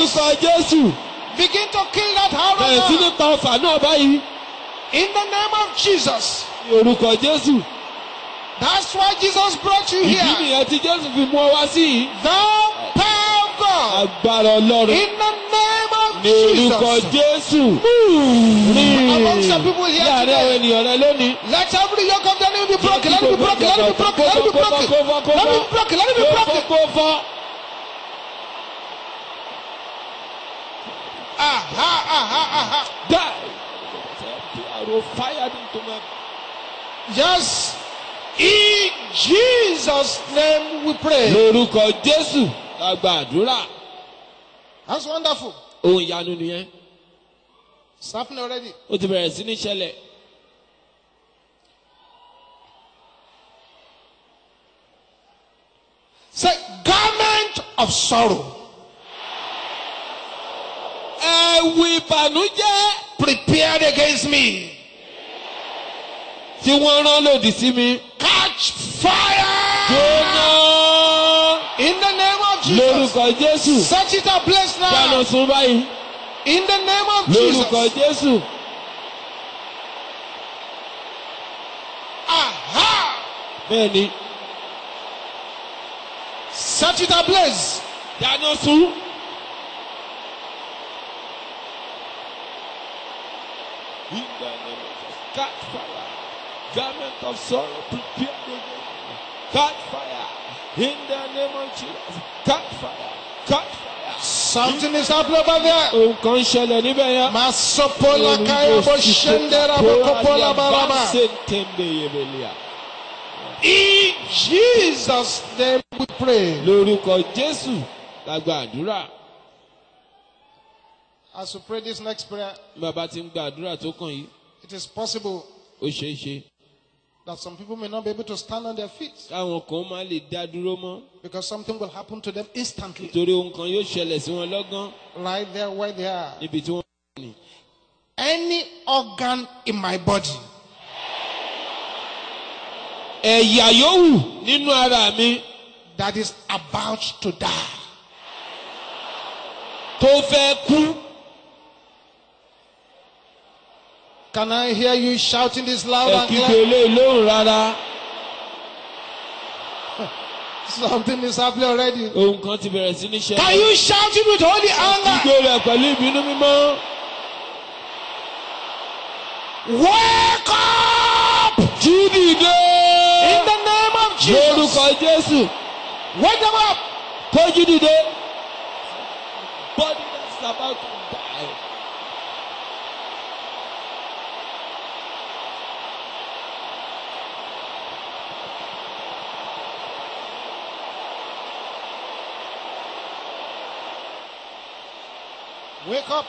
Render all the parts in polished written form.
lórúkọ Jésù. Begin to kill that arrow Bẹ̀rẹ̀ sí ní now. pa ọfà náà báyìí. In the name of Jesus. Ní orúkọ Jésù. That's why Jesus brought you Ìdí here. nìyẹn tí Jésù fi mú ọ wá sí yìí. The power of God. Agbára Ọlọ́run. In the name of Ní orúkọ Jesus. Jésù. Amongst the people here Láàárín àwọn today. ènìyàn rẹ lónìí. Let every yoke of the enemy be broken. Let it be broken. Let it be broken. Let it be broken. Let it be broken. Let it be broken. Kó fọ́. Aha, aha, aha. Die. Arrow fired into my. Yes. In Jesus' name we pray. Lórúkọ Jésù la gba àdúrà. That's wonderful. Ohun ìyanu nìyẹn. It's happening already. Ó ti bẹ̀rẹ̀ sí ní ṣẹlẹ̀. Say, garment of sorrow. Ẹ̀wù ìbànújẹ́ Prepared against me. tí wọ́n rán lòdì sí mi. Catch fire. Jóná. In the name of Jesus. Lórúkọ Jésù. Set it ablaze Dáná now. sun báyìí. In the name of Lórúkọ Jesus. Jésù. Aha. Bẹ́ẹ̀ni. Set it ablaze. Dáná sun. In the name of Jesus. Catch fire. Garment of sorrow prepared against me. Catch fire. In the name of Jesus. Catch fire. Catch fire. Something is happening over there. Ohun kan ń ṣẹlẹ̀ níbẹ̀ yẹn. Masopola kaya boshendera bokopola baraba. In Jesus' name we pray. Lórúkọ Jésù la gba àdúrà. As we pray this next prayer, Bàbá ti ń gba àdúrà tó kàn yìí. it is possible Ó ṣeé ṣe. that some people may not be able to stand on their feet Káwọn kan máa lè dá dúró mọ́. because something will happen to them instantly, Nítorí ohun kan yóò ṣẹlẹ̀ sí wọn lọ́gán right there where they are. níbi tí wọ́n wà ní. Any organ in my body Ẹ̀yà yòówù nínú ara mi that is about to die, tó fẹ́ kú. can I hear you shouting this loud Ẹ and kígbe clear? eléyìí lóhùn rárá. Something is happening already. Ohun kan ti bẹ̀rẹ̀ sí ní ṣẹlẹ̀. Can you shout it with holy anger? Kígbe rẹ̀ pẹ̀lú ìbínú mímọ́. Wake up! Jí dìde. In the name of Jesus. Lórúkọ Jésù. Wake them up! Kó jí dìde. Body that's about to die. Wake up!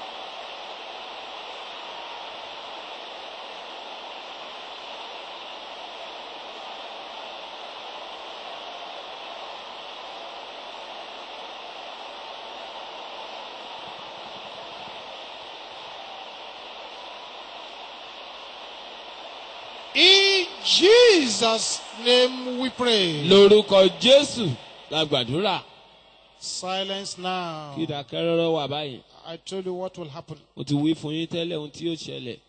In Jesus' name we pray. Lórúkọ Jésù la gbàdúrà. Silence now. Kí ìdákẹ́rọ́rọ́ wà báyìí. I told you what will happen. Mo ti wí fún yín tẹ́lẹ̀ ohun tí yóò ṣẹlẹ̀.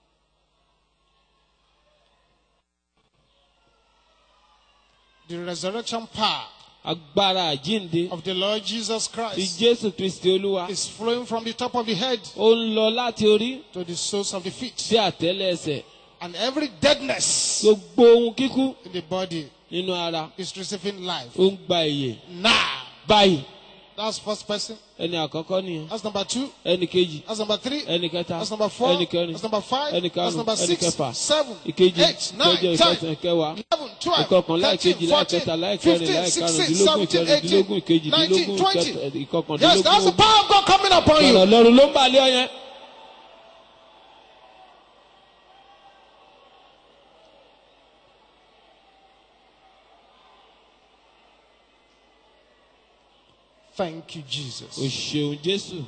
The resurrection power Agbára àjíǹde of the Lord Jesus ti Christ Jésù Kristi Olúwa. is flowing from the top of the head Ó ń lọ láti orí to the soles of the feet. sí àtẹ́lẹsẹ̀. And every deadness Gbogbo ohun kíkú in the body nínú ara is receiving life. ó ń gba ìyè. Now. Báyìí That's first person. ẹni àkọ́kọ́ nìyẹn. That's number 2. Ẹni kejì. That's number 3. Ẹni kẹta. That's number 4. Ẹni kẹrin. That's number 5. Ẹni That's karùn-ún. number Ẹni 6, kẹfà. 7, Ìkejì. 8, 9, Ìkẹjọ, 10, ìkẹsàn-án, ìkẹwàá. 11, 12, Ìkọkànlá, 13, ìkejìlá, 14, ìkẹtàlá, ìkẹrìnlá, 15, 16, ìkarùndínlógún, 17, ìkẹrìndínlógún, 18, 19, ìkejìdínlógún, 20. ìkọkàndínlógún. Yes, that's the power of God coming upon Ọ̀rọ̀ you. Ọlọ́run ló ń bà lé ọ yẹn. Thank you, Jesus. O ṣeun Jésù.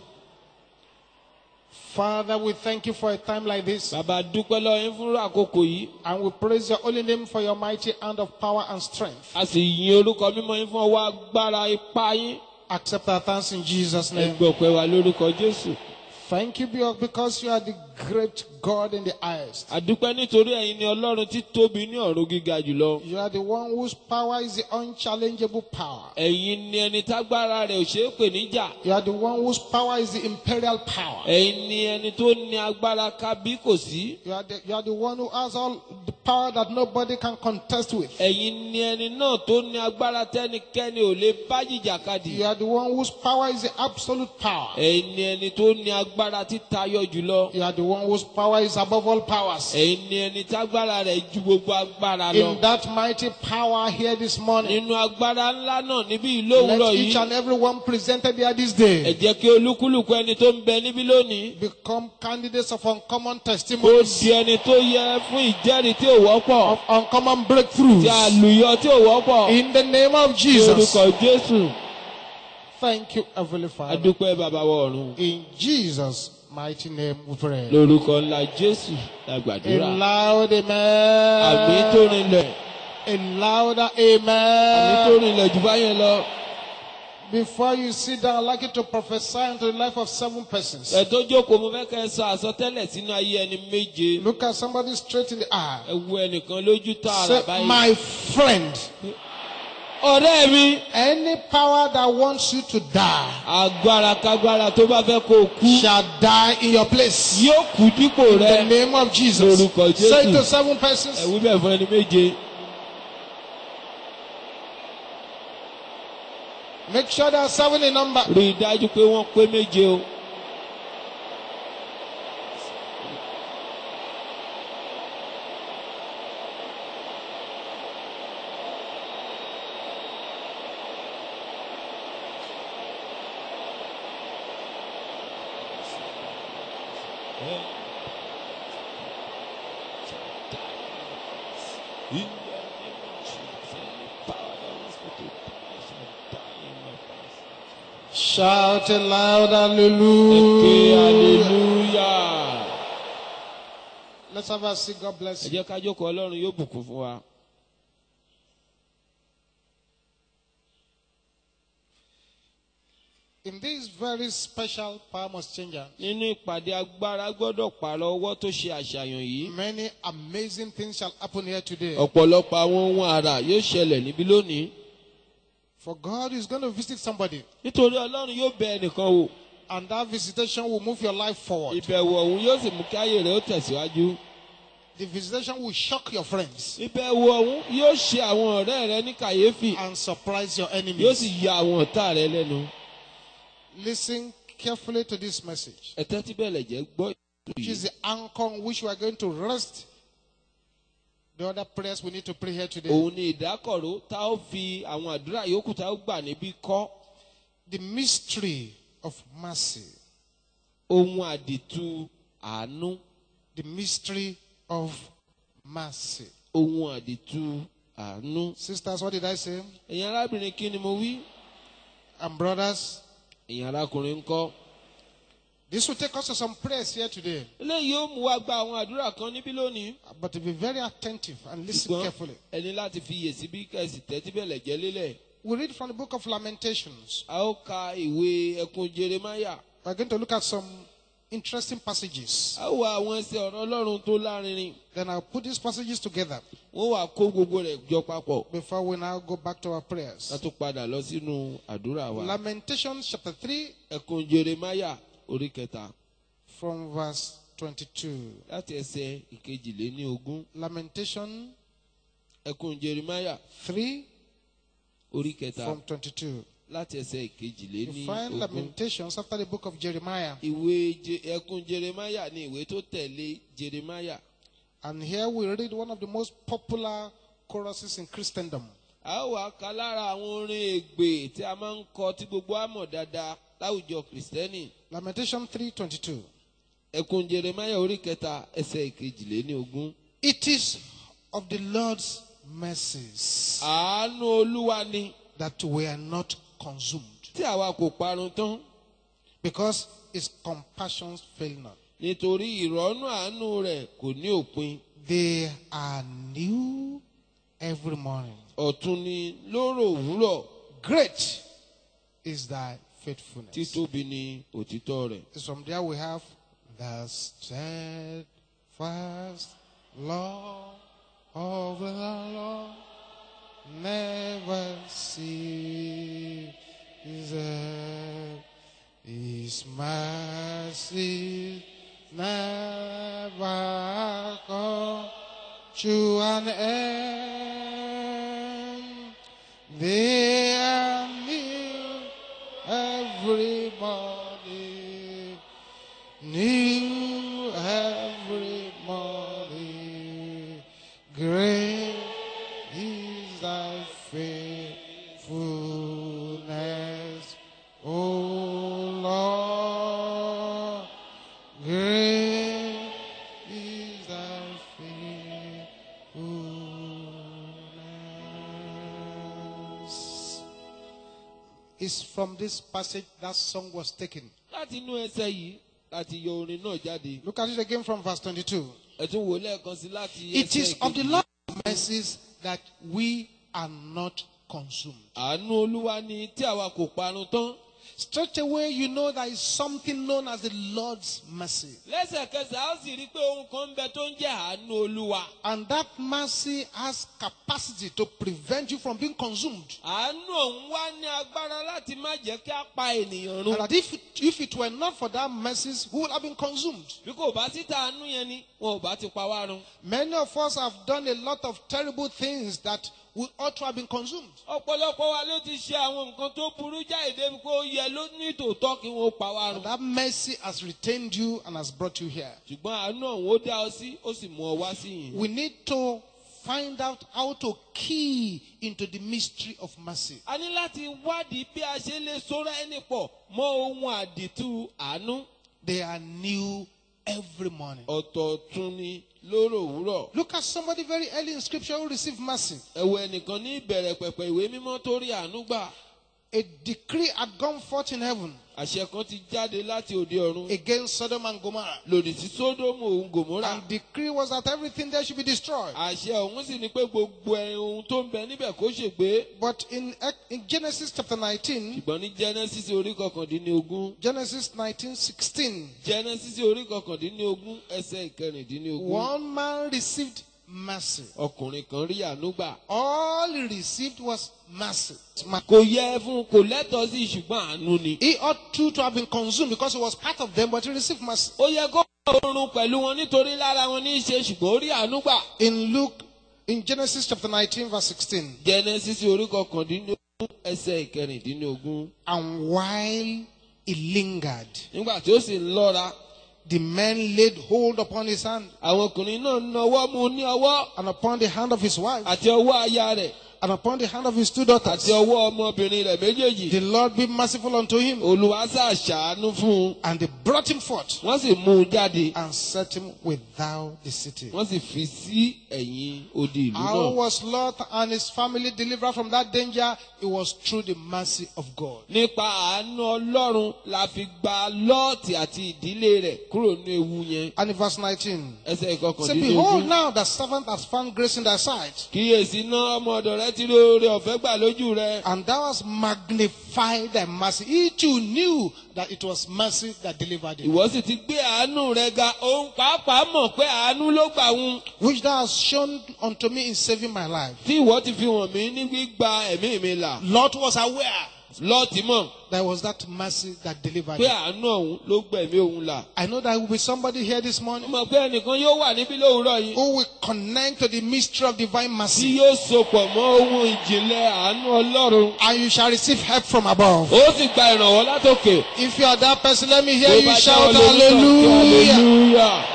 Father, we thank you for a time like this. Bàbá dúpẹ́ lọ́wọ́ yín fún àkókò yìí. And we praise your holy name for your mighty hand of power and strength. A sì yin orúkọ mímọ́ yín fún ọwọ́ agbára ipá yín. Accept our thanks in Jesus' name. Ẹ gbọ́ pẹ́ wa lórúkọ Jésù. Thank you because you are the great God in the highest. Àdúpẹ́ nítorí ẹ̀yin ni Ọlọ́run tí tóbi ní ọ̀run gíga jùlọ. You are the one whose power is the unchallengeable power. Ẹ̀yin ni ẹni tágbára rẹ̀ ò ṣeé pè níjà. You are the one whose power is the imperial power. Ẹ̀yin ni ẹni tó ní agbára kábí kò sí. You are the one who has all the power that nobody can contest with. Ẹ̀yin ni ẹni náà tó ní agbára tẹ́nikẹ́ni ò lè bá jìjàkadì. You are the one whose power is the absolute power. Ẹ̀yin ni ẹni tó ní agbára títayọ jùlọ. You are the one whose power is above all powers. Ẹ̀yin ni ẹni tágbára rẹ̀ ju gbogbo agbára lọ. In that mighty power here this morning, Nínú agbára ńlá náà níbí ìlówùrọ̀ let each yìí. and every one presented here this day Ẹ jẹ́ kí olúkúlùkù ẹni tó ń bẹ níbí lónìí become candidates of uncommon kó testimonies, di ẹni tó yẹ fún ìjẹ́rìí tí ò wọ́pọ̀. of uncommon breakthroughs. Tí àlùyọ tí ò wọ́pọ̀. In the name of Jesus. Lórúkọ Jésù. Thank you, Heavenly Father. Adúpẹ́ bàbá wa ọ̀run. In Jesus' mighty name we pray. Lórúkọ ńlá Jésù la A gbàdúrà. loud Àmín tó amen. rinlẹ̀. A louder Àmín tó amen. rinlẹ̀ jù báyẹn lọ. Before you sit down, I'd like you to prophesy into the life of 7 persons. Ẹ tó jókòó mo fẹ́ kẹ́ ẹ sọ àsọtẹ́lẹ̀ sínú ayé ẹni méje. Look at somebody straight in the eye. Ẹ wo ẹnìkan lójú tààrà Say, báyìí. my friend, Ọ̀rẹ́ mi. any power that wants you to die Agbára kágbára tó bá fẹ́ kó o kú. shall die in your place. Yóò kú dípò In the rẹ. name of Jesus. Lórúkọ Jésù. Say it to 7 persons. Ẹ wí bẹ́ẹ̀ fún ẹni méje. Make sure there are 7 in number. Rí i dájú pé wọ́n pé méje o. Shout it loud, Ẹ ké hallelujah. hallelujah. Let's have a seat. God Ẹ bless you. jẹ́ ká jókòó Ọlọ́run yóò bùkún fún wa. In this very special power must changer, Nínú ìpàdé agbára gbọ́dọ̀ pààrọ̀ ọwọ́ tó ṣe àṣàyàn yìí. many amazing things shall happen here today. Ọ̀pọ̀lọpọ̀ àwọn ohun àrà yóò ṣẹlẹ̀ níbí lónìí. For God is going to visit somebody, Nítorí Ọlọ́run yóò bẹ ẹnìkan wò. and that visitation will move your life forward. Ìbẹ̀wò ọ̀hún yóò sì mú kí ayé rẹ̀ ó tẹ̀síwájú. The visitation will shock your friends Ìbẹ̀wò ọ̀hún yóò ṣe àwọn ọ̀rẹ́ rẹ ní kàyéfì. and surprise your Yóò enemies. sì ya àwọn ọ̀tá rẹ lẹ́nu. Listen carefully to this message, Ẹ tẹ́tí bẹ̀lẹ̀ jẹ́ gbọ́ ìlú which is yìí. the anchor on which we are going to rest the other prayers we need to pray here today. Òun ni ìdákọ̀ró tá ó fi àwọn àdúrà yòókù tá ó gbà níbí kọ́. The mystery of mercy. Ohun àdìtú àánú. The mystery of mercy. Ohun àdìtú àánú. Sisters, what did I say? Ẹ̀yin arábìnrin kí ni mo wí? And brothers, Ẹ̀yin arákùnrin ńkọ́? this will take us to some prayers here today. Eléyìí yóò mú wa gba àwọn àdúrà kan níbí lónìí. But to be very attentive and listen Ṣùgbọ́n carefully. ẹ ní láti fi iyèsí bí kẹ̀sì tẹ́tí bẹ̀lẹ̀ jẹ́ lélẹ̀. We read from the book of Lamentations. A ó ka ìwé ẹkùn Jeremáyà. We're going to look at some interesting passages. A ó wá àwọn ẹsẹ̀ ọ̀rọ̀ Ọlọ́run tó lárinrin. Then I'll put these passages together Wọ́n wá kó gbogbo rẹ̀ jọ papọ̀. before we now go back to our prayers. Ká tó padà lọ sínú àdúrà wa. Lamentations chapter 3 Ẹkùn Jeremáyà orí kẹta from verse 22. láti ẹsẹ̀ ìkejìléníogún. Lamentation Ẹkùn Jeremáyà 3 orí kẹta from 22. láti ẹsẹ̀ You find ìkejìléníogún. Lamentations after the book of Jeremiah. Ẹkùn Jeremáyà ni ìwé tó tẹ̀lé Jeremáyà. And here we read one of the most popular choruses in Christendom. A ó wá ka lára àwọn orin ègbè tí a máa ń kọ tí gbogbo á mọ̀ dáadáa láwùjọ Kìrìsìtẹ́nì. Lamentation 3:22. Ẹkùn Jeremáyà orí kẹta ẹsẹ̀ ìkejìléníogún. It is of the Lord's mercies Àánú Olúwa ni that we are not consumed, tí àwa kò parun tán. because his compassions fail not. Nítorí ìrọ́nú àánú rẹ̀ kò ní òpin. They are new every morning. Ọ̀tun ni lóró òwúrọ̀. Great is thy faithfulness. Títóbi ni òtítọ́ rẹ̀. It's from there we have the steadfast love of the Lord never ceases. His mercy never come to an end. They are new every morning, new every morning. Great is thy faithfulness, O Lord. Great is thy faithfulness. It's from this passage that song was taken. Láti inú ẹsẹ̀ yìí láti yọ orin náà jáde. Look at it again from verse 22. Ẹ tún wò lẹ́ẹ̀kan sí láti It ẹsẹ̀ is of the kejì. Lord's mercies that we are not consumed. Àánú Olúwa ni tí àwa kò parun tán. Straight away, you know there is something known as the Lord's mercy. Lẹ́sẹ̀kẹsẹ̀ a ó sì rí i pé ohun kan ń bẹ tó ń jẹ́ àánú Olúwa. And that mercy has capacity to prevent you from being consumed. Àánú òun wá ní agbára láti má jẹ́ kí a pa ènìyàn run. And that if it were not for that mercy, who would have been consumed? Bí kò bá sí tàánú yẹn ni, wọn ò bá ti pa wá run. Many of us have done a lot of terrible things that we ought to have been consumed. Ọ̀pọ̀lọpọ̀ wa ló ti ṣe àwọn nǹkan tó burú jáde débi pé ó yẹ ló ní tòótọ́ kí wọ́n pa wá run. And that mercy has retained you and has brought you here. Ṣùgbọ́n àánú ọ̀hún ó dá ọ sí, ó sì mú ọ wá sí yìí. We need to find out how to key into the mystery of mercy. A ní láti wádìí bí a ṣe lè sọ́ra ẹni pọ̀ mọ́ ohun àdìtú àánú. They are new every morning. Ọ̀tọ̀ọ̀tun ni lóró òwúrọ̀. Look at somebody very early in scripture who received mercy. Ẹ wo ẹnìkan ní ìbẹ̀rẹ̀ pẹ̀pẹ̀ ìwé mímọ́ tó rí àánú gbà. A decree had gone forth in heaven Àṣẹ kan ti jáde láti òde ọ̀run against Sodom and Gomorrah. lòdì sí Sódómù òun Gòmórà. And decree was that everything there should be destroyed. Àṣẹ ọ̀hún sì ni pé gbogbo ohun tó ń bẹ níbẹ̀ kó ṣègbé. But in Genesis chapter 19, Ṣùgbọ́n ní Genesis orí kọkàndínlógún. Genesis 19:16, Genesis orí kọkàndínlógún ẹsẹ̀ ìkẹrìndínlógún. one man received mercy. Ọkùnrin kan rí àánú gbà. All he received was mercy. Kò yẹ fún kò lẹ́tọ̀ọ́ sí ṣùgbọ́n àánú ni. He ought to have been consumed because he was part of them, but he received mercy. Ó yẹ kó oorun pẹ̀lú wọn nítorí lára wọn ní í ṣe ṣùgbọ́n ó rí àánú gbà. In Genesis chapter 19, verse 16, Genesis orí kọkàndínlógún ẹsẹ̀ ìkẹrìndínlógún. and while he lingered, Nígbà tí ó sì ń lọ́ra, the men laid hold upon his hand àwọn ọkùnrin náà nawọ́ mú ní ọwọ́ and upon the hand of his wife àti ọwọ́ aya rẹ̀ and upon the hand of his two daughters. àti ọwọ́ ọmọbìnrin rẹ̀ méjèèjì. The Lord be merciful unto him. Olúwa sá ṣàánú fún un. And they brought him forth Wọ́n sì mú un jáde. and set him without the city. Wọ́n sì fi sí ẹ̀yìn odi ìlú How náà. was Lot and his family delivered from that danger? It was through the mercy of God. Nípa àánú Ọlọ́run la fi gba Lọ́ọ̀tì àti ìdílé rẹ̀ kúrò ní ewu yẹn. And in verse 19, Ẹsẹ̀ say, behold, ìkọkàndínlógún. now the servant has found grace in thy sight, Kíyèsí náà ọmọ ọ̀dọ̀ rẹ ti rí oore ọ̀fẹ́ gbà lójú rẹ. and thou hast magnified thy mercy. He too knew that it was mercy that delivered him, Ìwọ sì ti gbé àánú rẹ ga. Òun pàápàá mọ̀ pé àánú ló gbà wọ́n. which thou hast shown unto me in saving my life. Tí ìwọ ti fi hàn mí ní gbígba ẹ̀mí mi là. Lot was aware Lọ́ọ̀tì mọ̀ there was that mercy that delivered pé him. àánú ọ̀hún ló gbẹ̀mí òun là. I know there will be somebody here this Ó morning mọ̀ pé ẹnìkan yóò wà níbí lówùúrọ̀ yìí. who will connect to the mystery of divine Tí mercy, yóò sopọ̀ mọ́ ohun ìjìnlẹ̀ àánú Ọlọ́run. and you shall receive help from above. Ó sì gba ìrànwọ́ látòkè. If you are that person, let me hear Tó you bá shout jẹ́ olórí náà, kí hallelujah. hallelujah.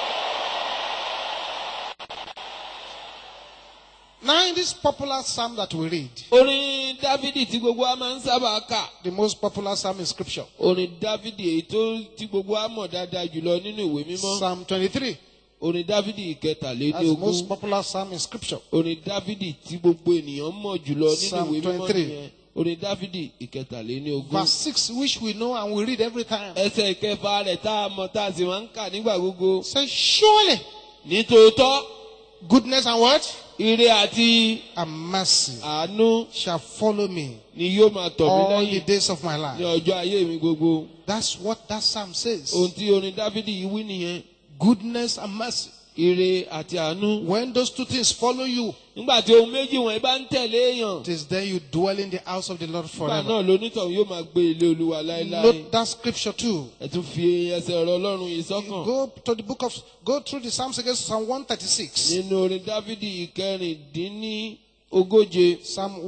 Now in this popular psalm that we read, Orin Dávidi tí gbogbo wa máa ń sábà kà. the most popular psalm in scripture, Orin Dávidi èyí tí gbogbo wa mọ̀ dáadáa jùlọ nínú ìwé mímọ́. Psalm 23, Orin Dávidi that's the ìkẹtàlélógún. most popular psalm in scripture. Orin Dávidi tí gbogbo ènìyàn mọ̀ jùlọ nínú Psalm ìwé mímọ́ 23. nìyẹn. Orin Dávidi ìkẹtàlélógún. Verse 6, which we know and we read every time, Ẹsẹ̀ ìkẹfà rẹ̀ tá a mọ̀ tá a sì máa ń kà nígbà gbogbo. says, surely Nítòótọ́ goodness and what? ire àti And mercy àánú shall follow me ni yóò máa tọ̀ mí all the lẹ́yìn days of my ní life. ọjọ́ ayé mi gbogbo. That's what that psalm says. Ohun tí orin Dáfídì yìí wí nìyẹn. Goodness and mercy. Ire àti àánú. When those two things follow you, Nígbà tí ohun méjì wọ̀nyí bá ń tẹ̀lé èèyàn. it is then you dwell in the house of the Lord Nígbà forever. náà lonítọ̀hún yóò máa gbé ilé Olúwa láéláé. Note that scripture too. Ẹ tún fi ẹsẹ̀ ọ̀rọ̀ Ọlọ́run yìí sọ́kàn. Go through the Psalms again, Psalm 136. Nínú orin Dáfídì ìkẹrìndínlógóje. Psalm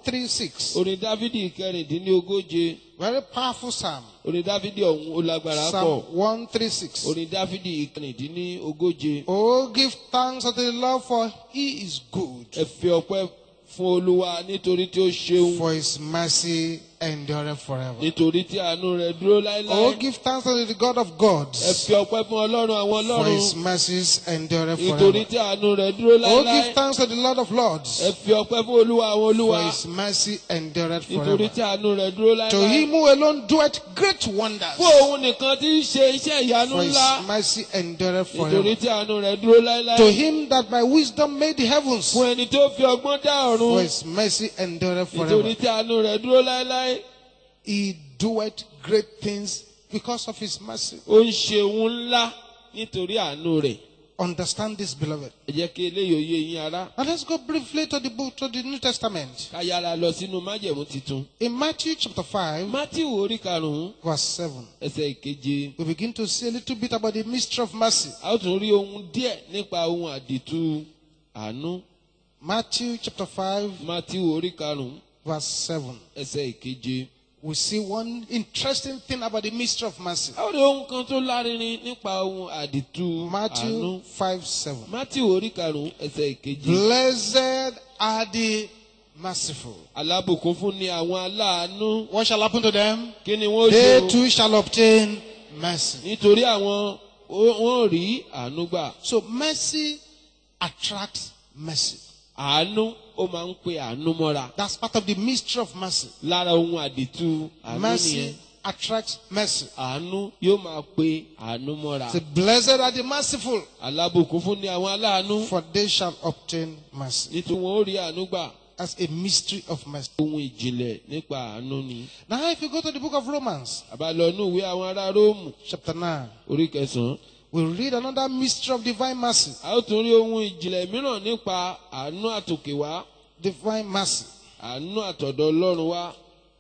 136. Orin Dáfídì ìkẹrìndínlógóje. Very powerful psalm. Orin Dáfídì ọ̀hún ó lágbára Psalm pọ̀. 136. Orin Dáfídì ìkẹrìndínlógóje. Oh, give thanks unto the Lord, for he is good, Ẹ fi ọpẹ́ fún Olúwa nítorí tí ó ṣeun. for his mercy endureth forever. Nítorí tí àánú rẹ̀ dúró Oh, láéláé. give thanks unto the God of Ẹ gods, fi ọpẹ́ fún Ọlọ́run àwọn for Ọlọ́run. his mercies endureth Nítorí forever. tí àánú rẹ̀ dúró Oh, láéláé. give thanks to the Lord of lords, Ẹ fi ọpẹ́ fún Olúwa àwọn for Olúwa. his mercy endureth Nítorí forever. tí àánú rẹ̀ dúró To láéláé. him who alone doeth great wonders, Fún òun nìkan tí ń ṣe iṣẹ́ ìyanu for his ńlá. mercy endureth Nítorí forever. tí àánú rẹ̀ dúró láéláé. To him that by wisdom made the heavens, Fún ẹni tó fi ọgbọ́n dá for ọ̀run. his mercy endureth Nítorí forever. tí àánú rẹ̀ dúró láéláé. He doeth great things because of his mercy. Ó ń ṣe ohun ńlá nítorí àánú rẹ̀. Understand this, beloved. Ẹ jẹ́ kí eléyìí ó yé yín ará. Now let's go briefly to the New Testament. Ká yára lọ sínú májẹ̀mú titun. In Matthew chapter 5, Mátíù orí karùn-ún verse 7, ẹsẹ̀ ìkeje. we begin to see a little bit about the mystery of mercy. A ó tún rí ohun díẹ̀ nípa ohun àdìtú àánú. Matthew chapter 5, Mátíù orí karùn-ún verse 7. ẹsẹ̀ ìkeje. We see one interesting thing about the mystery of mercy. A ó rí ohun kan tó lárinrin nípa ohun àdìtú àánú. Matthew 5, 7. Mátíù orí karùn-ún ẹsẹ̀ ìkeje. Blessed are the merciful. Alábùkún fún ni àwọn aláàánú. What shall happen to them? Kí ni wọ́n They ṣe o? too shall obtain mercy. Nítorí àwọn wọ́n rí àánú gbà. So mercy attracts mercy. Àánú ó máa ń pe àánú mọ́ra. That's part of the mystery of mercy. Lára ohun àdìtú àánú nìyẹn. Mercy attracts mercy. Àánú yóò máa pe àánú mọ́ra. So blessed are the merciful, Alábùkún fún ni àwọn aláàánú. for they shall obtain mercy. Nítorí wọn ó rí àánú gbà. That's a mystery of mercy. Ohun ìjìnlẹ̀ nípa àánú ni. Now if you go to the book of Romans, Àbálọ́nú ìwé àwọn ará Róòmù chapter 9, orí kẹsàn-án. we read another mystery of divine mercy. A ó tún rí ohun ìjìnlẹ̀ mìíràn nípa àánú àtòkè wá. Divine mercy. Àánú àtọ̀dọ̀ Ọlọ́run wá.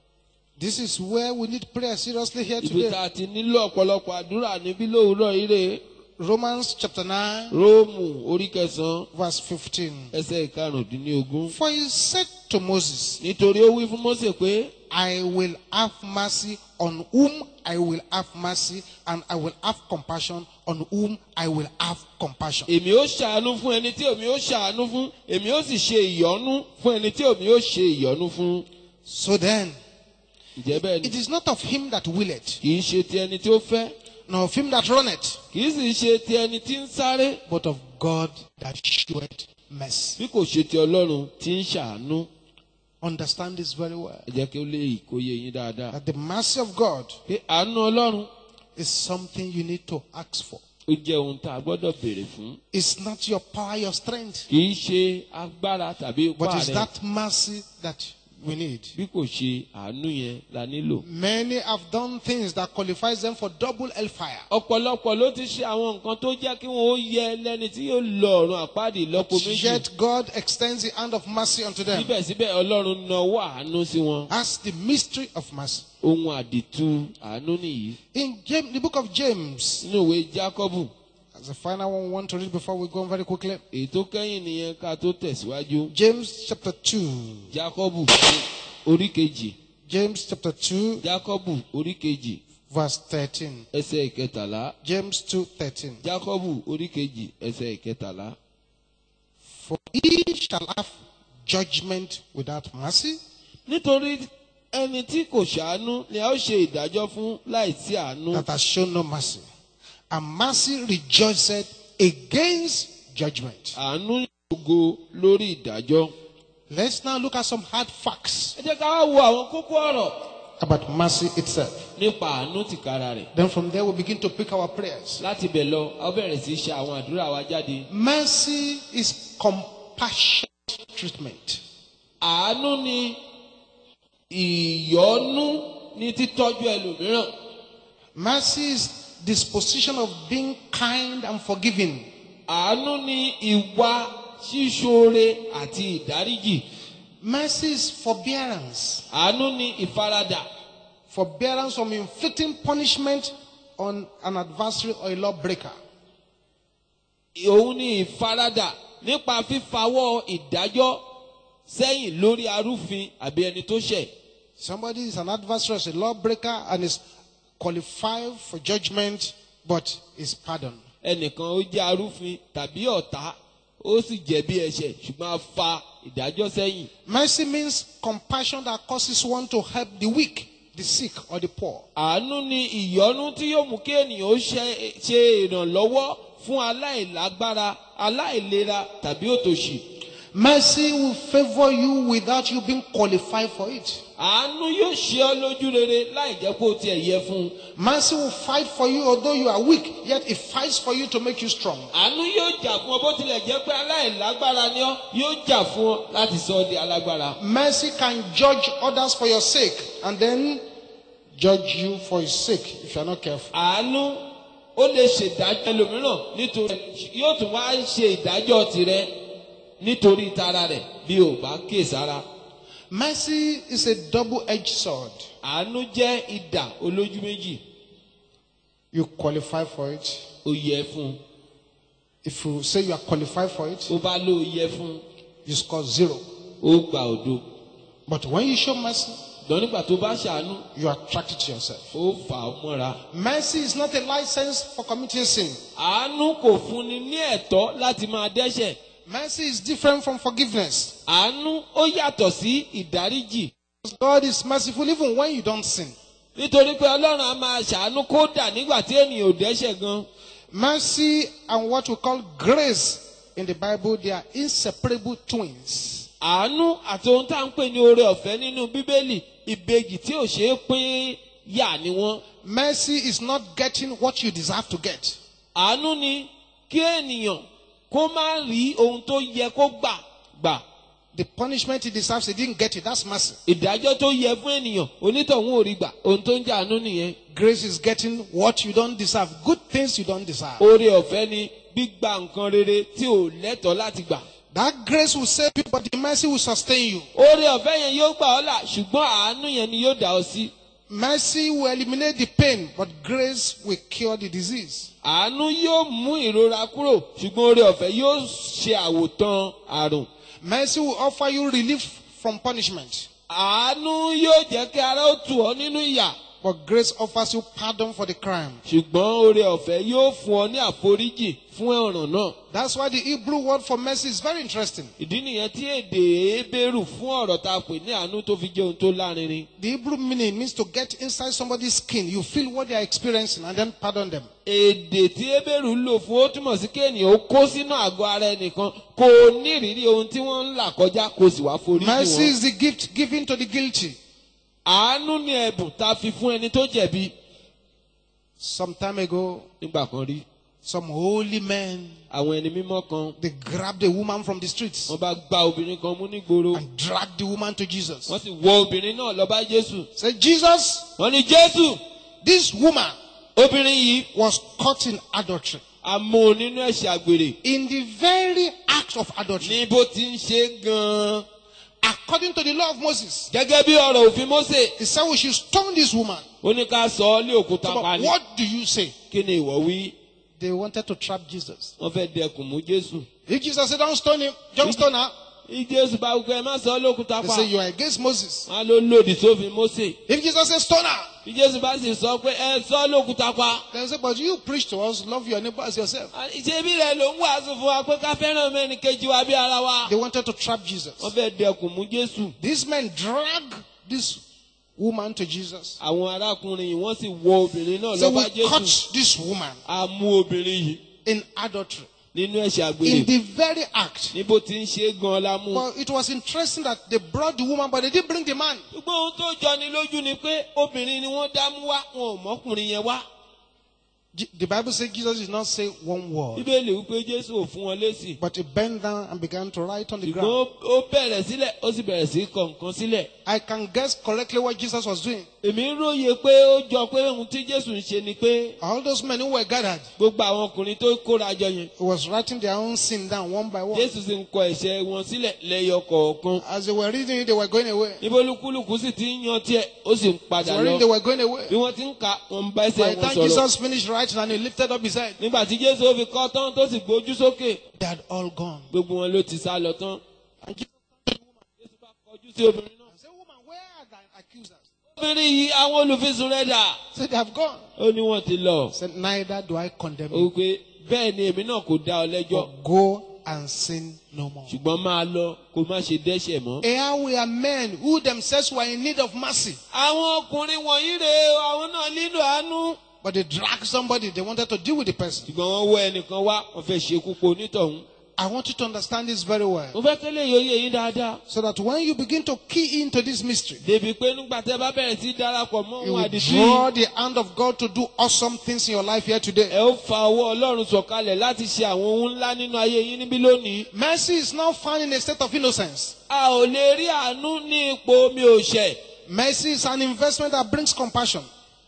This is where we need prayer seriously here Ibi today. tá a ti nílò ọ̀pọ̀lọpọ̀ àdúrà níbí lówùúrọ̀ ire. Romans chapter 9, Róòmù orí kẹsàn-án verse 15. ẹsẹ̀ ìkarùndínlógún. For he said to Moses, Nítorí ó wí fún Mósè pé I will have mercy on whom I will have mercy, and I will have compassion on whom I will have compassion. èmi ó ṣàánú fún ẹni tí èmi ó ṣàánú fún, èmi ó sì ṣe ìyọ́nú fún ẹni tí èmi ó ṣe ìyọ́nú fún. So then, Ǹjẹ́ bẹ́ẹ̀ ni? it is not of him that willeth, Kì í ṣe ti ẹni tí ó fẹ́, nor of him that runneth, kì í sì ṣe ti ẹni tí ń sáré, but of God that showeth mercy. bí kò ṣe ti Ọlọ́run tí ń ṣàánú. Understand this very well. Ẹ jẹ́ kí ó lè kó yé yín dáadáa. That the mercy of God Pé àánú Ọlọ́run is something you need to ask for. ó jẹ́ ohun tá a gbọ́dọ̀ béèrè fún. It's not your power, your strength, Kì í ṣe agbára tàbí ipá but it's rẹ̀, that mercy that we need. bí kò ṣe àánú yẹn la nílò. Many have done things that qualifies them for double hellfire. Ọ̀pọ̀lọpọ̀ ló ti ṣe àwọn nǹkan tó jẹ́ kí wọ́n ó yẹ lẹ́ni tí yóò lọ ọ̀run àpáàdì lọ́pọ̀ méjì. Yet God extends the hand of mercy unto them. Síbẹ̀síbẹ̀ Ọlọ́run nawọ́ àánú sí wọn. That's the mystery of mercy. Ohun àdìtú àánú nìyí. In the book of James, Nínú ìwé Jákọ́bù, as the final one we want to read before we go on very quickly. èyí tó kẹ́yìn nìyẹn ká tó tẹ̀síwájú. James chapter 2. Jákọ́bù orí kejì. James chapter 2, Jákọ́bù orí kejì verse 13. ẹsẹ̀ ìkẹtàlá. James 2:13. Jákọ́bù orí kejì ẹsẹ̀ ìkẹtàlá. For he shall have judgment without mercy, Nítorí ẹni tí kò ṣàánú ni a ó ṣe ìdájọ́ fún láìsí àánú. that has shown no mercy. And mercy rejoiceth against judgment. Àánú yògo lórí ìdájọ́. Let's now look at some hard facts. Ẹ jẹ́ ká wá wo àwọn kókó ọ̀rọ̀ about mercy itself. nípa àánú tìkára rẹ̀. Then from there we begin to pick our prayers. Láti bẹ̀ lọ, a ó bẹ̀rẹ̀ sí í ṣe àwọn àdúrà wa jáde. Mercy is compassionate treatment. Àánú ni ìyọ́nú ní títọ́jú ẹlòmíràn. Mercy is disposition of being kind and forgiving. Àánú ni ìwà ṣíṣoore àti ìdáríjì. Mercy is forbearance. Àánú ni ìfaradà. Forbearance from inflicting punishment on an adversary or a lawbreaker. Òun ni ìfaradà nípa fífawọ́ ìdájọ́ sẹ́yìn lórí arúfin àbí ẹni tó ṣẹ̀. Somebody is an adversary, is a lawbreaker, and is qualified for judgment, but is pardoned. Ẹnìkan ó jẹ́ arúfin tàbí ọ̀tá, ó sì jẹ̀bi ẹ̀ṣẹ̀ ṣùgbọ́n a fa ìdájọ́ sẹ́yìn. Mercy means compassion that causes one to help the weak, the sick, or the poor. Àánú ni ìyọ́nú tí yóò mú kí ènìyàn ó ṣe ìrànlọ́wọ́ fún aláìlágbára, aláìlera tàbí òtòṣì. Mercy will favor you without you being qualified for it. Àánú yóò ṣe ọ́ lójú rere láì jẹ́ kó tiẹ̀ yẹ fún un. Mercy will fight for you although you are weak, yet it fights for you to make you strong. Àánú yóò jà fún ọ bó tilẹ̀ jẹ́ pé aláìlágbára ni ọ́, yóò jà fún ọ láti sọ ọ́ di alágbára. Mercy can judge others for your sake and then judge you for his sake if you are not careful. Àánú ó lè ṣèdájọ́ ẹlòmíràn nítorí yóò tún wá ṣe ìdájọ́ tirẹ̀ nítorí tara rẹ̀ bí ò bá kíyèsára. Mercy is a double-edged sword. Àánú jẹ́ idà olójú méjì. You qualify for it. Ó yẹ fún un. If you say you are qualified for it, Ó bá ló yẹ fún un. you score 0. Ó gba òdo. But when you show mercy, Ṣùgbọ́n nígbà tó bá ṣàánú, you attract it to yourself. ó fà á mọ́ra. Mercy is not a license for committing sin. Àánú kò fúnni ní ẹ̀tọ́ láti máa dẹ́ṣẹ̀. Mercy is different from forgiveness. Àánú ó yàtọ̀ sí ìdáríjì. God is merciful even when you don't sin. Nítorí pé Ọlọ́run á máa ṣàánú kódà nígbà tí ènìyàn ò dẹ́ṣẹ̀ gan. Mercy and what we call grace in the Bible, they are inseparable twins. Àánú àti ohun tá à ń pè ní oore ọ̀fẹ́ nínú Bíbélì, ìbejì tí ò ṣeé pín yà ni wọ́n. Mercy is not getting what you deserve to get. Àánú ni kí ènìyàn kó má rí ohun tó yẹ kó gbà. The punishment he deserves, he didn't get it. That's mercy. Ìdájọ́ tó yẹ fún ènìyàn, onítọ̀hún ò rí gbà. Ohun tó ń jẹ́ àánú nìyẹn. Grace is getting what you don't deserve. Good things you don't deserve. Oore ọ̀fẹ́ ni gbígba nǹkan rere tí ò lẹ́tọ̀ọ́ láti gbà. That grace will save you, but the mercy will sustain you. Oore ọ̀fẹ́ yẹn yóò gbà ọ́ là, ṣùgbọ́n àánú yẹn ni yóò dá ọ sí. Mercy will eliminate the pain, but grace will cure the disease. Àánú yóò mú ìrora kúrò, ṣùgbọ́n oore ọ̀fẹ́ yóò ṣe àwòtán àrùn. Mercy will offer you relief from punishment, Àánú yóò jẹ́ kí ara ó tù ọ́ nínú ìyà. but grace offers you pardon for the crime. Ṣùgbọ́n oore ọ̀fẹ́ yóò fún ọ ní àforíjì fún ọ̀ràn náà. That's why the Hebrew word for mercy is very interesting. Ìdí nìyẹn tí èdè Hébérù fún ọ̀rọ̀ tá a pè ní àánú tó fi jẹ́ ohun tó lárinrin. The Hebrew meaning means to get inside somebody's skin. You feel what they are experiencing and then pardon them. Èdè tí Hébérù lò fún ó túmọ̀ sí kí ènìyàn ó kó sínú àgọ́ ara ẹnìkan kó o ní ìrírí ohun tí wọ́n ń là kọjá kó o sì wá forí jì Mercy wọ́n. is the gift given to the guilty. Àánú ni ẹ̀bùn tá a fi fún ẹni tó jẹ̀bi. Some time ago, Nígbà kan rí, some holy men, àwọn ẹni mímọ́ kan they grabbed a woman from the streets wọ́n bá gba obìnrin kan mú nígboro. and dragged the woman to Jesus. Wọ́n sì wọ obìnrin náà lọ bá Jésù. Said, Jesus, Wọ́n ní Jésù, this woman obìnrin yìí was caught in adultery. a mú un nínú ẹ̀ṣẹ̀ àgbèrè. In the very act of adultery. Ní bó ti ń ṣe gan-an. According to the law of Moses, Gẹ́gẹ́ bí ọ̀rọ̀ òfin Mósè, he said we should stone this woman. ó ní ká sọ ọ́ lé òkúta So, pa ni. what do you say? Kí ni ìwọ wí? They wanted to trap Jesus. Wọ́n fẹ́ dẹkùn mú Jésù. If Jesus said, don't stone him, don't stone her. Bí Jésù bá wípé ẹ má sọ ọ́ lókúta They pa. say, you are against Moses. Wọ́n á ló lòdì sófin Mósè. If Jesus says, stone her. Bí Jésù bá sì sọ pé ẹ sọ ọ́ lókúta pa. They say, but you preach to us, love your neighbor as yourself. Ìṣebí rẹ̀ ló ń wàásù fún wa pé ká fẹ́ràn mẹ́rin kejì wa bí ara wa. They wanted to trap Jesus. Wọ́n fẹ́ dẹkùn mú Jésù. These men drag this woman to Jesus. Àwọn arákùnrin yìí wọ́n sì wọ obìnrin náà So lọ we bá Jésù. caught this woman A mú obìnrin yìí in adultery. nínú ẹ̀ṣẹ̀ àgbèrè. In the very act. Níbo tí ń ṣe é gan la mú. But it was interesting that they brought the woman, but they didn't bring the man. Ṣùgbọ́n ohun tó jọni lójú ni pé obìnrin ni wọ́n dá mú wá, wọn ò mọ́kùnrin yẹn wá. The Bible says Jesus did not say one word. Bíbélì wípé Jésù ò fún wọn lésì. But he bent down and began to write on the ground. Ṣùgbọ́n ó bẹ̀rẹ̀ sílẹ̀, ó sì bẹ̀rẹ̀ sí kọ nǹkan sílẹ̀. I can guess correctly what Jesus was doing. Èmi ń róye pé ó jọ pé ohun tí Jésù ń ṣe ni pé All those men who were gathered, gbogbo àwọn ọkùnrin tó kóra jọ yẹn. he was writing their own sin down one by one. Jésù sì ń kọ ẹ̀ṣẹ̀ wọn sílẹ̀ lẹ́yọ kọ̀ọ̀kan. As they were reading it, they were going away. Níbo olúkúlùkù sì ti ń yan tiẹ̀, ó sì ń padà As they were reading, they lọ. were going away. Bí wọ́n ti ń ka, wọ́n ń bá By ẹsẹ̀ the wọn time sọ̀rọ̀. Jesus finished writing and he lifted up his head, Nígbà tí Jésù ó fi kọ́ tán tó sì gbójú sókè, they had all gone. gbogbo wọn ló ti sá lọ tán. And Jesus Jésù bá kọjú sí obìnrin náà. said, "Woman, where are thy accusers?" Obìnrin yìí àwọn olùfisùn rẹ̀ dà. He said, "They have gone." Ó ní wọ́n ti lọ. He said, "Neither do I condemn Ó you. wí pé bẹ́ẹ̀ ni èmi náà kò dá ọ lẹ́jọ́. But go and sin no more." Ṣùgbọ́n máa lọ kó má ṣe dẹ́ṣẹ̀ mọ́. Here we are men who themselves were in need of mercy. Àwọn ọkùnrin wọ̀nyí rè é, àwọn náà nílò àánú. But they dragged somebody, they wanted to deal with the person. Ṣùgbọ́n wọ́n wọ ẹnìkan wá, wọ́n fẹ́ ṣekú pa onítọ̀hún. I want you to understand this very well. Mo fẹ́ kẹ́lẹ́ yóyè yín dáadáa. So that when you begin to key into this mystery, Débi pé nígbà tẹ́ bá bẹ̀rẹ̀ sí darapọ̀ mọ́ you ohun will àdìsí. draw the hand of God to do awesome things in your life here today. Ẹ ó fa ọwọ́ Ọlọ́run sọ̀kalẹ̀ láti ṣe àwọn ohun ńlá nínú ayé yín níbí lónìí. Mercy is not found in a state of innocence. A ò lè rí àánú ní ipò omi òṣè. Mercy is an investment that brings compassion.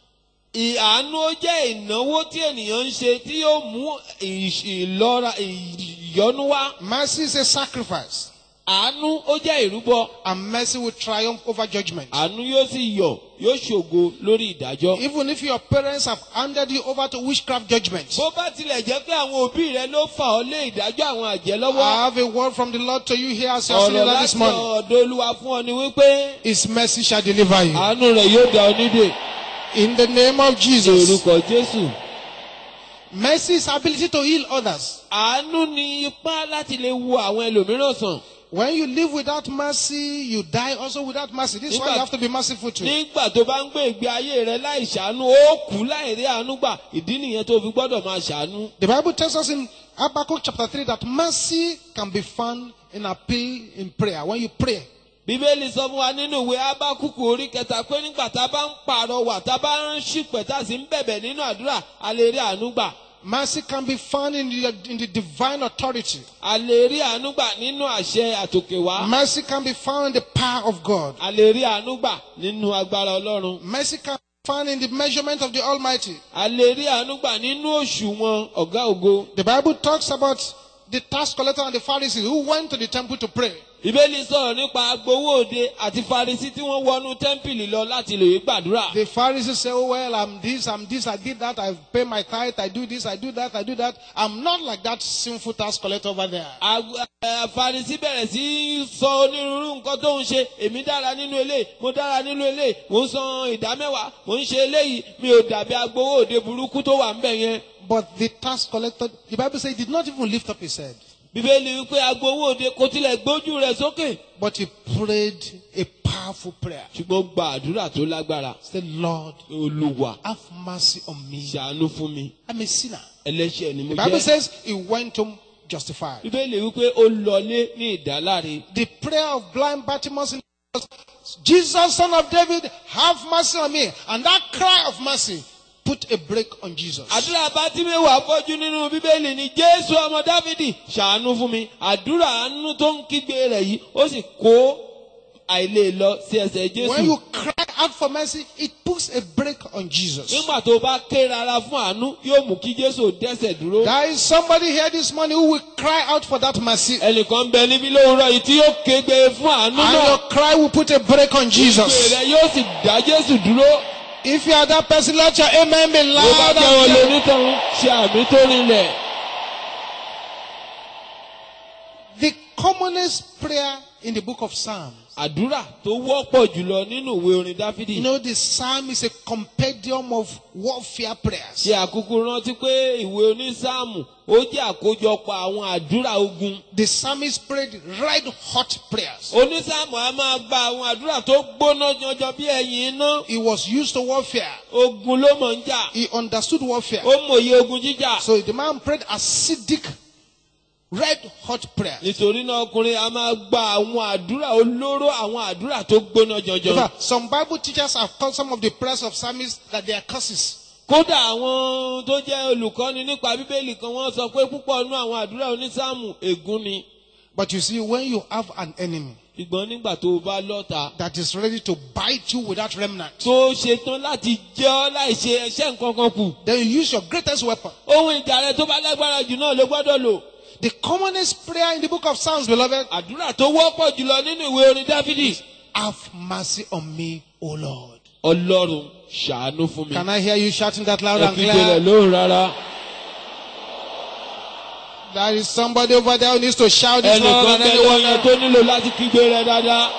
Àánú ó jẹ́ ìnáwó tí ènìyàn ń ṣe tí yóò mú ìlọ́ra ìyọ́nú wá. Mercy is a sacrifice. Àánú ó jẹ́ ìrúbọ. And mercy will triumph over judgment. Àánú yóò sì yọ̀, yóò ṣògo lórí ìdájọ́. Even if your parents have handed you over to witchcraft judgment, Bó bá tilẹ̀ jẹ́ pé àwọn òbí rẹ ló fà ọ́ lé ìdájọ́ àwọn àjẹ́ I lọ́wọ́. have a word from the Lord to you here as you are Ọ̀rọ̀ sitting there this láti morning. ọ̀dọ̀ Olúwa fún ọ ni wípé His mercy shall deliver you. àánú rẹ̀ yóò dá ọ nídè. In the name of Ní Jesus. orúkọ Jésù. Mercy is ability to heal others. Àánú ni ipá láti lè wo àwọn ẹlòmíràn sàn. When you live without mercy, you die also without mercy. This is why you have to be merciful too. Nígbà tó bá ń gbé ìgbé ayé rẹ láì ṣàánú, ó kú láì rí àánú gbà. Ìdí nìyẹn tó fi gbọ́dọ̀ máa ṣàánú. The Bible tells us in Habakkuk chapter 3 that mercy can be found in appeal in prayer. When you pray, Bíbélì sọ fún wa nínú ìwé Ábákúkù orí kẹta pé nígbà tá a bá ń pàrọwà, tá a bá ń ṣìpẹ̀, tá a sì ń bẹ̀bẹ̀ nínú àdúrà, a lè rí àánú gbà. mercy can be found in the divine authority. A lè rí àánú gbà nínú àṣẹ àtòkèwá. Mercy can be found in the power of God. A lè rí àánú gbà nínú agbára Ọlọ́run. Mercy can be found in the measurement of the Almighty. A lè rí àánú gbà nínú òṣùwọ̀n ọ̀gá ògo. The Bible talks about the tax collector and the Pharisees who went to the temple to pray. Bíbélì sọ̀rọ̀ nípa agbowó òde àti Farisí tí wọ́n wọnú tẹ́ḿpìlì lọ láti lè gbàdúrà. The Pharisees say, "Oh well, I'm this, I did that, I pay my tithe, I do this, I do that, I do that. I'm not like that sinful tax collector over there." Farisí bẹ̀rẹ̀ sí í sọ onírúurú nǹkan tó ń ṣe. Èmi dára nínú eléyìí, mo dára nínú eléyìí, mo ń san ìdámẹ́wàá, mo ń ṣe eléyìí, mi ò dàbí agbowó òde burúkú tó wà ńbẹ̀ yẹn. But the tax collector, the Bible says, he did not even lift up his head, Bíbélì wípé agbowó òde kò tilẹ̀ gbójú rẹ̀ sókè. but he prayed a powerful prayer. Ṣùgbọ́n gba àdúrà tó lágbára. Say, "Lord, Olúwa, have mercy on me. ṣàánú fún mi. I'm a sinner." Ẹlẹ́ṣẹ̀ ni mo The Bible jẹ́. says he went home justified. Bíbélì wípé ó lọlé ní ìdáláre. The prayer of blind Bartimaeus in Jesus, Son of David, have mercy on me. And that cry of mercy put a break on Jesus. Àdúrà Bátíméwù afọ́jú nínú Bíbélì ni Jésù ọmọ Dáfídì ṣàánú fún mi. Àdúrà àánú tó ń kígbe rẹ̀ yìí ó sì kó àìlè lọ sí ẹsẹ̀ When Jésù. you cry out for mercy, it puts a break on Jesus. Nígbà tó bá ké rárá fún àánú yóò mú kí Jésù dẹ́sẹ̀ dúró. There is somebody here this morning who will cry out for that mercy. Ẹnìkan bẹ níbí lówùúrọ̀ yìí tí yóò kégbe fún àánú And náà. your cry will put a break on Ìgbé Jesus. rẹ̀ yóò sì dá Jésù dúró. If you are that person, let your amen be Bó bá loud. jẹ́ wọn and clear. lónítọ̀hún ṣe àmì tó rinlẹ̀. The commonest prayer in the book of Psalms. Àdúrà tó wọ́pọ̀ jùlọ nínú ìwé orin Dáfídì. You know, the psalm is a compendium of warfare prayers. Ṣe àkókò rántí pé ìwé onísáàmù ó jẹ́ àkójọpọ̀ àwọn àdúrà ogun. The psalmist prayed red hot prayers. Onísáàmù á máa gba àwọn àdúrà tó gbóná jọjọ bí ẹ̀yìn iná. He was used to warfare. Ogun ló mọ̀ ń jà. He understood warfare. Ó mòye ogun jíjà. So the man prayed acidic red hot prayers. Nítorí náà ọkùnrin a máa gba àwọn àdúrà olóró, àwọn àdúrà tó gbóná In jọjọ. fact, some Bible teachers have called some of the prayers of psalmists that they are curses. Kódà àwọn tó jẹ́ olùkọ́ni nípa Bíbélì kan wọ́n sọ pé púpọ̀ nínú àwọn àdúrà onísáàmù ègún ni. But you see, when you have an enemy Ìgbọ́n nígbà tó o bá lọ́ta that is ready to bite you without remnant, tó ṣetán láti jẹ́ ọ́ láì ṣe ẹ̀ṣẹ̀ nǹkan kan kù. then you use your greatest weapon. Ohun ìjà rẹ tó bá lágbára jù náà ló gbọ́dọ̀ lò. The commonest prayer in the book of Psalms, beloved, Àdúrà tó wọ́pọ̀ jùlọ nínú ìwé orin Dáfídì. have mercy on me, O Lord. Ọlọ́run ṣàánú fún mi. Can I hear you shouting that loud and Ẹ̀kígbé rẹ̀ clear? lóhùn rárá. There is somebody over there who needs to shout this Ẹnìkan loud than bẹ́ẹ̀ anyone lọ́yàn else. tó nílò láti kígbe rẹ̀ dáadáa.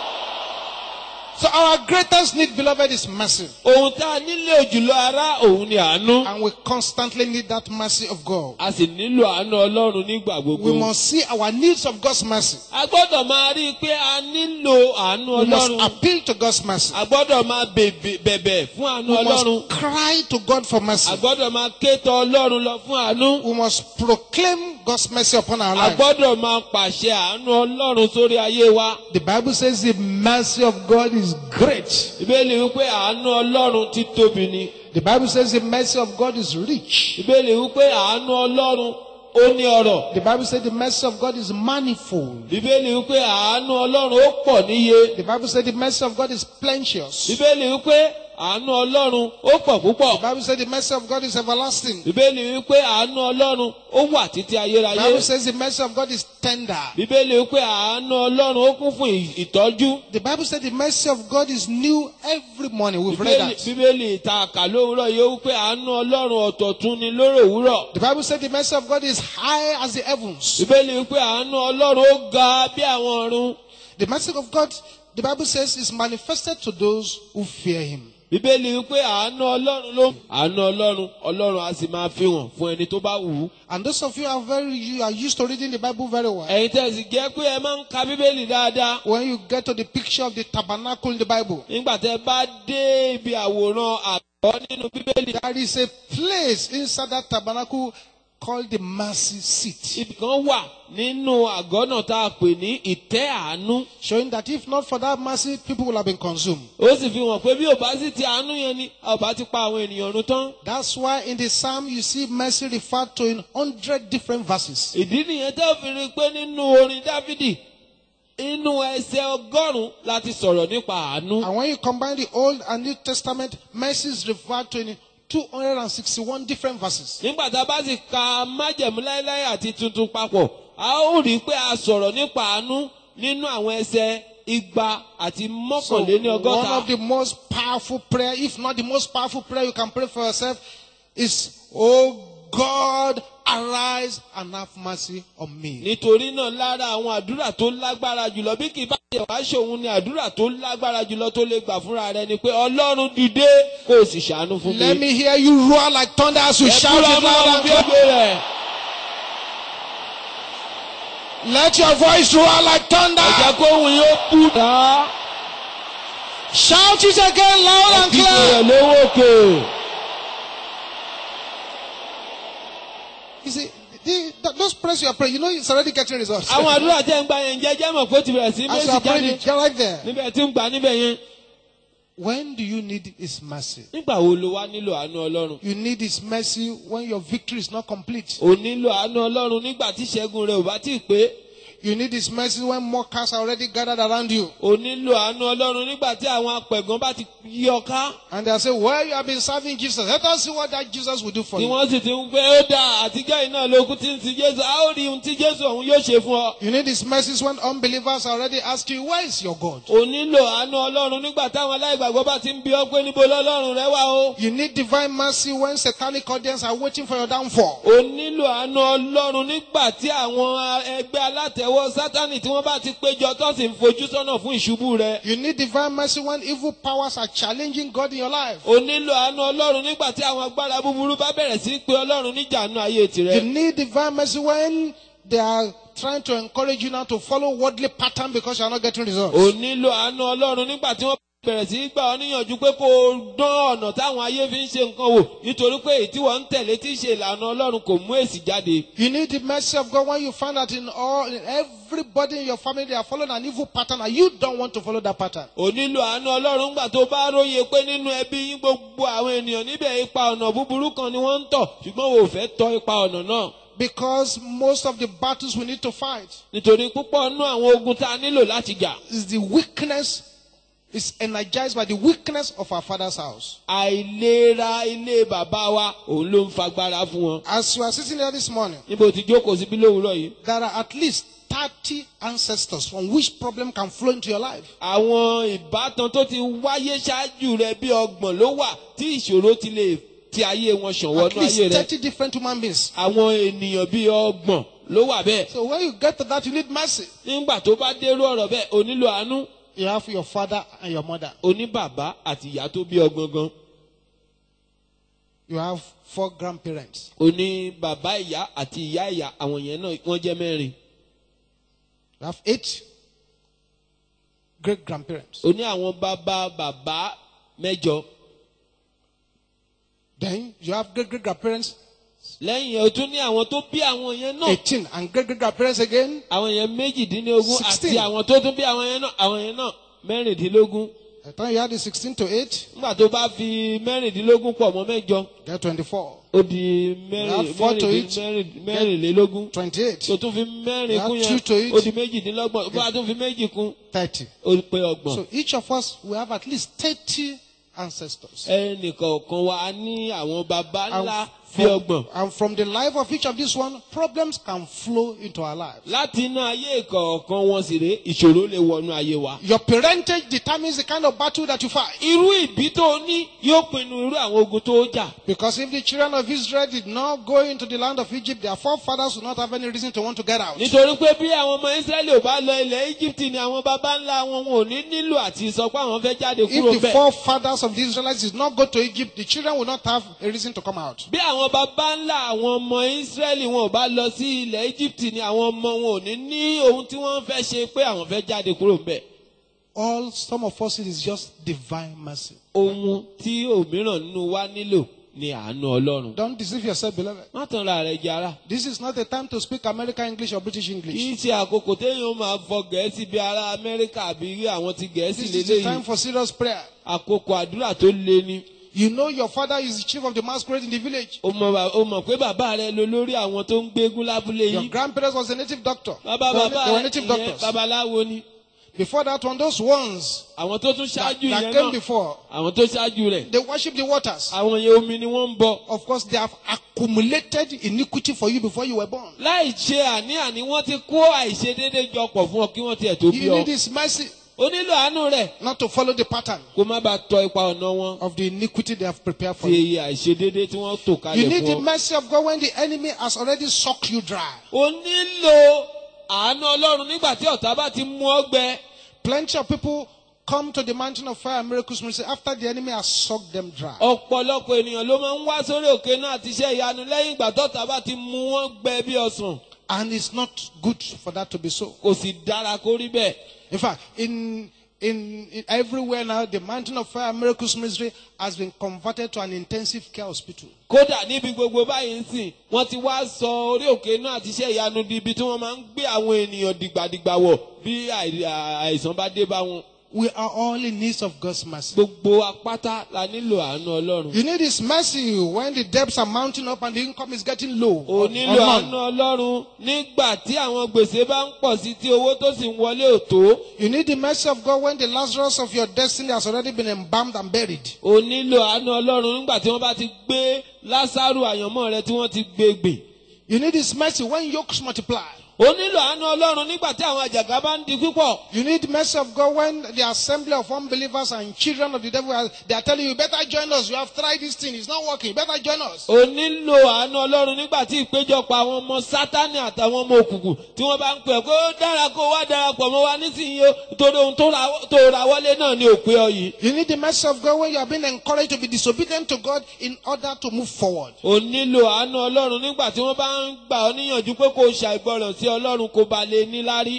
So our greatest need, beloved, is mercy. Ohun tá a nílò jùlọ ará òun ni àánú. And we constantly need that mercy of God. A sì nílò àánú Ọlọ́run nígbà We gbogbo. must see our needs of God's mercy. A gbọ́dọ̀ máa rí i pé a nílò àánú We must Ọlọ́run. appeal to God's mercy. A gbọ́dọ̀ máa bẹ̀bẹ̀ fún àánú We Ọlọ́run. must cry to God for mercy. A gbọ́dọ̀ máa ké tọ̀ Ọlọ́run lọ fún àánú. We must proclaim God's mercy upon our A lives. gbọ́dọ̀ máa pàṣẹ àánú Ọlọ́run sórí ayé wa. The Bible says the mercy of God is great. Ìbéèlì wípé àánú Ọlọ́run ti tóbi ni. The Bible says the mercy of God is rich. Ìbéèlì wípé àánú Ọlọ́run ó ní ọrọ̀. The Bible says the mercy of God is manifold. Ìbéèlì wípé àánú Ọlọ́run ó pọ̀ níye. The Bible says the mercy of God is plenteous. Ìbéèlì wípé àánú Ọlọ́run ó pọ̀ púpọ̀. The Bible says the mercy of God is everlasting. Ìbéèlì wípé àánú Ọlọ́run ó wà títí The ayérayé. Bible says the mercy of God is tender. Bíbélì wípé àánú Ọlọ́run ó kún fún ìtọ́jú. The Bible says the mercy of God is new every morning. We've read that. Bíbélì ìtàkà lówùúrọ̀ yóò wípé àánú Ọlọ́run ọ̀tọ̀tún ni lóró òwúrọ̀. The Bible says the mercy of God is high as the heavens. Bíbélì wípé àánú Ọlọ́run ó ga bí àwọn ọ̀run. The mercy of God, the Bible says, is manifested to those who fear Him. Bíbélì wípé àánú Ọlọ́run Ọlọ́run á sì máa fi hàn fún ẹni tó bá wù ú. And those of you are used to reading the Bible very well. Ẹ̀yin tẹ́ sì jẹ́ pé ẹ máa ń ka Bíbélì dáadáa. When you get to the picture of the tabernacle in the Bible, Nígbà tẹ́ bá dé ibi àwòrán àgọ́ nínú Bíbélì. there is a place inside that tabernacle called the mercy seat, Ibì kan wà nínú àgọ́ náà tá a pè ní ìtẹ́ àánú. showing that if not for that mercy, people will have been consumed. Ó sì fi hàn pé bí ò bá sì ti àánú yẹn ni a ò bá ti pa àwọn ènìyàn run tán. That's why in the Psalm you see mercy referred to in 100 different verses. Ìdí nìyẹn tẹ́ ò fi rí i pé nínú orin Dáfídì inú ẹsẹ̀ 100 láti sọ̀rọ̀ nípa àánú. And when you combine the Old and New Testament, mercy is referred to in 261 different verses. Nígbà tá a bá sì ka májẹ̀mú láéláé àti tuntun papọ̀, a ó rí i pé a sọ̀rọ̀ nípa àánú nínú àwọn ẹsẹ̀ 200 àti So, 161. one of the most powerful prayer, if not the most powerful prayer you can pray for yourself is, "Oh God, arise and have mercy on me." Nítorí náà lára àwọn àdúrà tó lágbára jùlọ bí kì í bá jẹ́ wá ṣòun ni àdúrà tó lágbára jùlọ tó lè gbà fúnra rẹ̀ ni pé Ọlọ́run dìde kó o sì ṣàánú fún mi. Let me hear you roar like thunder as you shout it loud and clear. rẹ̀. Let your voice roar like Ẹ thunder. jẹ́ kó ohùn yóò kú dá. Shout it again loud and Kíkọ́ clear. rẹ̀ lówó òkè. You see, those prayers you are praying, you know it's already getting results. Àwọn àdúrà tẹ́ ń gbà yẹn jẹ́jẹ́ mọ̀ pé ó ti bẹ̀rẹ̀ sí As you are méjì praying, jáde. it, you're right there. Níbẹ̀ tí ń gbà níbẹ̀ yẹn. When do you need His mercy? Nígbà wo lo wá nílò àánú Ọlọ́run? You need His mercy when your victory is not complete. O nílò àánú Ọlọ́run nígbà tí ìṣẹ́gun rẹ̀ ò bá tí ì pé. You need His mercy when mockers are already gathered around you. O nílò àánú Ọlọ́run nígbà tí àwọn apẹ̀gàn bá ti yí ọ ká. And they'll say, "Well, you have been serving Jesus. Let us see what that Jesus will do for Tí you." wọ́n sì ti ń pé ó dáa àtijọ́ iná lókun tí ń sin Jésù. A ó rí ohun tí Jésù ọ̀hún yóò ṣe fún ọ. You need His mercies when unbelievers are already asking you, "Where is your God?" O nílò àánú Ọlọ́run nígbà táwọn aláìgbàgbọ́ bá ti ń bi ọ́ pé níbo lọ́lọ́run rẹ wà o. You need divine mercy when satanic audience are waiting for your downfall. O nílò àánú Ọlọ́run nígbà tí àwọn ẹgbẹ́ alátẹ̀wọ́ Sátánì tí wọ́n bá ti péjọ tó sì ń fojú sọ́nà fún ìṣubú rẹ. You need divine mercy when evil powers are challenging God in your life. O nílò àánú Ọlọ́run nígbà tí àwọn agbára búburú bá bẹ̀rẹ̀ sí pé Ọlọ́run níjànú ayé You tirẹ̀. need divine mercy when they are trying to encourage you now to follow worldly pattern because you are not getting results. O nílò àánú Ọlọ́run nígbà tí wọ́n bẹ̀rẹ̀ sí gbà ọ́ níyànjú pé kó o dán ọ̀nà táwọn ayé fi ń ṣe nǹkan wò nítorí pé èyí tí wọ́n ń tẹ̀lé tí ń ṣe ìlànà Ọlọ́run kò mú èsì jáde. You need the mercy of God when you find that in everybody in your family they are following an evil pattern and you don't want to follow that pattern. O nílò àánú Ọlọ́run gbà tó bá róye pé nínú ẹbí yín gbogbo àwọn ènìyàn níbẹ̀ ipa ọ̀nà búburú kan ni wọ́n ń tọ̀ ṣùgbọ́n o ò fẹ́ tọ ipa ọ̀nà náà. Because most of the battles we need to fight Nítorí púpọ̀ nínú àwọn ogun tá a nílò láti jà. is the weakness, is energized by the weakness of our father's house. Àìlera ilé bàbá wa òun ló ń fagbára fún wọn. As you are sitting here this morning, Níbo tí jókòó síbí lówùúrọ̀ yìí. there are at least 30 ancestors from which problem can flow into your life. Àwọn ìbátan tó ti wáyé ṣáájú rẹ̀ bí 30 ló wà tí ìṣòro ti lè ti ayé wọn ṣàn At wọnú least ayé rẹ̀. 30 different human beings. Àwọn ènìyàn bí 30 ló wà bẹ́ẹ̀. So when you get to that, you need mercy. Nígbà tó bá dérú ọ̀rọ̀ bẹ́ẹ̀ o nílò àánú. You have your father and your mother. O ní bàbá àti ìyá tó bí ọ gangan. You have 4 grandparents. O ní bàbá ìyá àti ìyá ìyá àwọn yẹn náà wọ́n jẹ́ 4. You have 8 great grandparents. O ní àwọn bàbá 8. Then you have great great grandparents Lẹ́yìn yẹn o tún ní àwọn tó bí àwọn yẹn náà. 18 and great great grandparents again. Àwọn yẹn 18 àti 16. àwọn tó tún bí àwọn yẹn náà 16. I thought you had the 16 to 8. Nígbà tó bá fi 16 pọ̀ mọ́ 8. Get 24. Ó di 24. 28. Tó tún fi 4 kún You have 2 to yẹn it. ó di 28. Bó bá tún fi 2 kún 30. ó pé 30. So each of us will have at least 30 ancestors. Ẹnìkọ̀ọ̀kan wa ní àwọn baba ńlá bí And 30. and from the life of each of these one, problems can flow into our lives. Láti inú ayé ìkọ̀ọ̀kan wọn sì rèé ìṣòro lè wọnú ayé wa. Your parentage determines the kind of battle that you fight. Irú ìbí tó ní yóò pinnu irú àwọn ogun tó jà. Because if the children of Israel did not go into the land of Egypt, their forefathers would not have any reason to want to get out. Nítorí pé bí àwọn ọmọ Ísírẹ́lì ò bá lọ ilẹ̀ Íjíbítì ni àwọn baba ńlá wọn ò ní nílò àti sọ pé àwọn fẹ́ jáde kúrò If the bẹ́ẹ̀. forefathers of the Israelites did not go to Egypt, the children would not have a reason to come out. Bí àwọn baba ńlá àwọn ọmọ Ísírẹ́lì wọn ò bá lọ sí ilẹ̀ Íjíbítì ni àwọn ọmọ wọn ò ní ní ohun tí wọ́n fẹ́ ṣe pé àwọn fẹ́ jáde kúrò bẹ́ẹ̀. Some of us, it is just divine mercy. Ohun tí òmíràn nínú wa nílò ni àánú Ọlọ́run. Don't deceive yourself, beloved. Má tàn ra rẹ̀ jẹ ara. This is not a time to speak American English or British Kì English. í ṣe àkókò téèyàn máa fọ Gẹ̀ẹ́sì bí ará Amẹ́ríkà àbí àwọn ti Gẹ̀ẹ́sì This is the time lélẹ́yìí. for serious prayer. Àkókò àdúrà tó le ni. You know your father is the chief of the masquerade in the village. O mọ̀ pé bàbá rẹ ló lórí àwọn tó ń gbégún lábúlé Your yìí. grandparents was a native doctor. Bàbá They bàbá were rẹ native ìyẹn doctors. babaláwo ni. Before that one, those ones Àwọn tó tún that ṣáájú yẹn came náà. before, Àwọn tó ṣáájú rẹ̀. they worship the waters. Àwọn yẹn omi ni wọ́n ń bọ. Of course, they have accumulated iniquity for you before you were born. Láì ṣe àní-àní wọ́n ti kó àìṣedéédé jọ pọ̀ fún ọ kí wọ́n tiẹ̀ tó bí You ọ. need His mercy O nílò àánú rẹ̀ not to follow the pattern kó má bàa tọ ipa ọ̀nà wọn. of the iniquity they have prepared for Ti you. àìṣedéédé tí wọ́n tò You kalẹ̀ need the fún ọ. mercy of God when the enemy has already sucked you dry. O nílò àánú Ọlọ́run nígbà tí ọ̀tá bá ti mú ọ gbẹ. Plenty of people come to the mountain of fire and miracles ministry after the enemy has sucked them dry. Ọ̀pọ̀lọpọ̀ ènìyàn ló máa ń wá sórí òkè náà àti iṣẹ́ ìyanu lẹ́yìn ìgbà tọ́tá bá ti mú wọn gbẹ bí ọsàn. And it's not good for that to be so. Kò sì dára kó rí bẹ́ẹ̀. In fact, in everywhere now, the mountain of fire and miracles ministry has been converted to an intensive care hospital. Kódà níbi gbogbo báyìí ń sìn, wọ́n ti wá sọ orí òkè náà àti iṣẹ́ ìyanu di ibi tí wọ́n máa ń gbé àwọn ènìyàn dìgbàdìgbà wọ̀ bí àìsàn bá dé bá wọn. We are all in need of God's mercy. Gbogbo apáta la nílò àánú Ọlọ́run. You need His mercy when the debts are mounting up and the income is getting low. O or nílò none. àánú Ọlọ́run nígbà tí àwọn gbèsè bá ń pọ̀ sí tí owó tó sì ń wọlé ò tó. You need the mercy of God when the Lazarus of your destiny has already been embalmed and buried. O nílò àánú Ọlọ́run nígbà tí wọ́n bá ti gbé Lásárù àyànmọ́ rẹ tí wọ́n ti gbé gbìn. You need His mercy when yokes multiply. O nílò àánú Ọlọ́run nígbà tí àwọn àjàgà bá ń di púpọ̀. You need mercy of God when the assembly of unbelievers and children of the devil, they are telling you, better join us. You have tried this thing. It's not working. Better join us. O nílò àánú Ọlọ́run nígbà tí ìpéjọpọ̀ àwọn ọmọ Sátánì àtàwọn ọmọ òkùnkùn tí wọ́n bá ń pè kó dára kó wá darapọ̀ mọ́ wa nísìnyí o torí ohun tó ra wọlé náà ni òpè ọ yìí. You need the mercy of God when you are being encouraged to be disobedient to God in order to move forward. O nílò àánú Ọlọ́run nígbà tí wọ́n bá ń gbà ọ́ níyànjú pé kó o ṣàìgbọràn sí Ọlọ́run kó ba lè níláárí.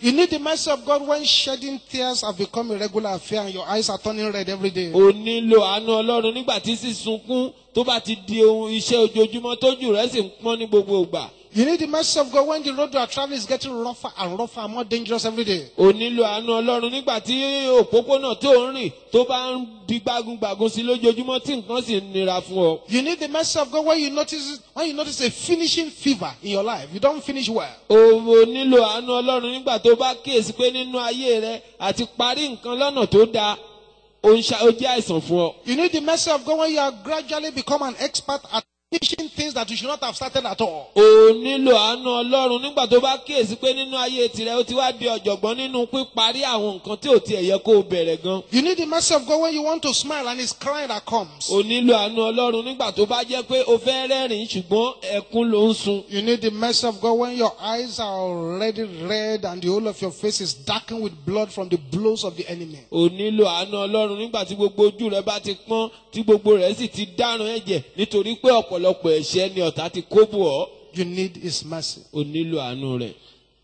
You need the mercy of God when shedding tears have become a regular affair and your eyes are turning red every day. O nílò àánú Ọlọ́run nígbà tí sísunkún tó bá ti di ohun iṣẹ́ ojoojúmọ́ tójú rẹ̀ sì ń pọ́n ní gbogbo ìgbà. You need the mercy of God when the road you are traveling is getting rougher and rougher and more dangerous every day. O nílò àánú Ọlọ́run nígbà tí òpópónà tó ń rìn tó bá ń di gbágungbàgun sí lójoojúmọ́ tí nǹkan sì ń nira fún ọ. You need the mercy of God when you notice a finishing fever in your life. You don't finish well. O nílò àánú Ọlọ́run nígbà tó bá kíyèsí pé nínú ayé rẹ àti parí nǹkan lọ́nà tó dáa ó jẹ́ àìsàn fún ọ. You need the mercy of God when you are gradually become an expert at finishing things that you should not have started at all. O nílò àánú Ọlọ́run nígbà tó bá kíyèsí pé nínú ayé tirẹ̀ ó ti wá di ọ̀jọ̀gbọ́n nínú píparí àwọn nǹkan tí ò tiẹ̀ yẹ kó o bẹ̀rẹ̀ gan. You need the mercy of God when you want to smile and it's crying that comes. O nílò àánú Ọlọ́run nígbà tó bá jẹ́ pé o fẹ́ rẹ́rìn ṣùgbọ́n ẹkún ló ń sun. You need the mercy of God when your eyes are already red and the whole of your face is darkened with blood from the blows of the enemy. O nílò àánú Ọlọ́run nígbà tí gbogbo ojú rẹ bá ti pọ́n tí gbogbo rẹ̀ sì ti dáràn ẹ̀jẹ̀ nítorí pé ọ̀pọ̀lọpọ̀ ẹ̀ṣẹ̀ ni ọ̀tá ti kó bù ọ́. You need his mercy. O nílò àánú rẹ̀.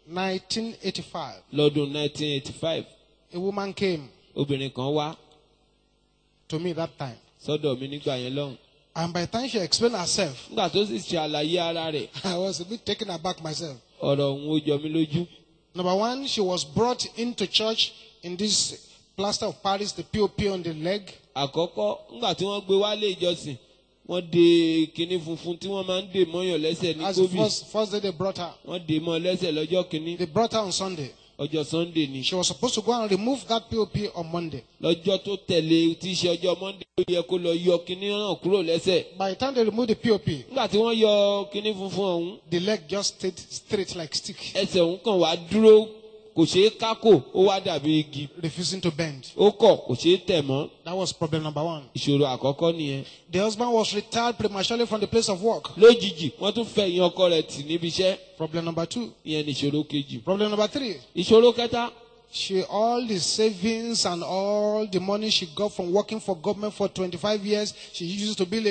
1985. Lọ́dún 1985 A woman came obìnrin kan wá to me that time. sọ́dọ̀ mi nígbà yẹn lọ́hùn. And by the time she explained herself, Nígbà tó sì ṣe àlàyé ara rẹ̀ I was a bit taken aback myself. ọ̀rọ̀ òun ó jọ mí lójú. Number one, she was brought into church in this plaster of Paris, the POP on the leg. Àkọ́kọ́ nígbà tí wọ́n gbé wálé ìjọsìn wọ́n de kinní funfun tí wọ́n máa ń dè mọ́yàn lẹ́sẹ̀ ní As the Kóbì. first day they brought her. Wọ́n dè mọ́ lẹ́sẹ̀ lọ́jọ́ kìíní They brought her on Sunday. ọjọ́ Sunday ni. She was supposed to go and remove that POP on Monday. Lọ́jọ́ tó tẹ̀lé tí í ṣe ọjọ́ Monday ló yẹ kó lọ yọ kinní náà kúrò lẹ́sẹ̀. By the time they removed the POP, Nígbà tí wọ́n yọ kinní funfun ọ̀hún the leg just stayed straight like stick, ẹsẹ̀ òun kàn wá dúró kò ṣeé kákò ó wá dàbí igi. refusing to bend. Ó kọ̀ kò ṣeé tẹ̀ mọ́. That was problem number one. Ìṣòro àkọ́kọ́ nìyẹn. The husband was retired prematurely from the place of work. Lójijì wọ́n tún fẹ̀yìn ọkọ rẹ̀ tì níbi iṣẹ́. Problem number two. Ìyẹn ni ìṣòro kejì. Problem number three. Ìṣòro kẹta. All the savings and all the money she got from working for government for 25 years, she used to build a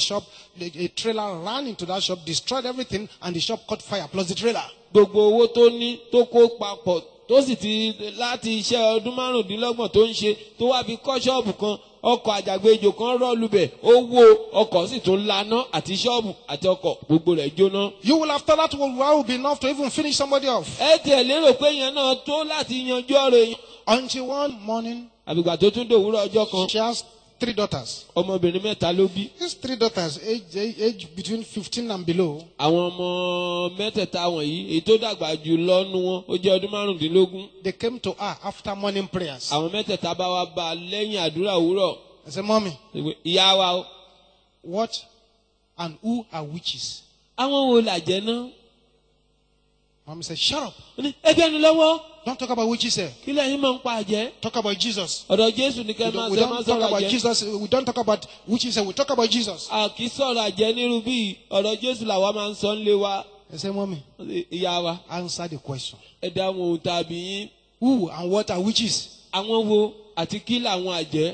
trailer ran into that shop, destroyed everything, and the shop caught fire, plus the trailer. Gbogbo owó tó ní tó kó papọ̀ tó sì ti láti iṣẹ́ ọdún márùndínlọ́gbọ̀n tó ń ṣe tó wá fi kọ́ ṣọ́ọ̀bù kan ọkọ̀ àjàgbéjò kan rọ́ọ̀lùbẹ̀ ó wó ọkọ̀ sì tún laná àti ṣọ́ọ̀bù àti ọkọ̀ gbogbo rẹ̀ jóná. You will have thought that will be enough to even finish somebody off. Ẹ tiẹ̀ lérò pé yẹn náà tó láti yanjú ọ̀rọ̀ èèyàn. Until one morning, Àbígbà tó tún dòwúrọ̀ ọjọ́ kan she has 3 daughters. ọmọbìnrin mẹ́ta ló bí. These 3 daughters, age between 15 and below, Àwọn ọmọ mẹ́tẹ̀ẹ̀ta wọ̀nyí èyí tó dàgbà jù lọ́nu wọn ó jẹ́ ọdún márùndínlógún. they came to her after morning prayers. Àwọn mẹ́tẹ̀ẹ̀ta bá wá bá a lẹ́yìn àdúrà òwúrọ̀. I said, Mommy, Ìyá wa o. what and who are witches? Àwọn wo làjẹ́ náà? Mommy said, shut up. Ẹgbẹ́ ni lọ́wọ́. Don't talk about witches here. Kí lẹ́yìn máa ń pa àjẹ́? Talk about Jesus. Ọ̀dọ̀ Jésù ní kẹ́ máa We ṣe máa don't talk sọ̀rọ̀ about àjẹ́. Jesus. We don't talk about witches here. We talk about Jesus. A kì í sọ̀rọ̀ àjẹ́ nírú bíi ọ̀dọ̀ Jésù làwa máa ń sọ ń lé wa. I said, Mommy, Ìyá wa, answer the question. ẹ dáhùn ohun tàbí yín. Who and what are witches? Àwọn wo àti kí làwọn àjẹ́?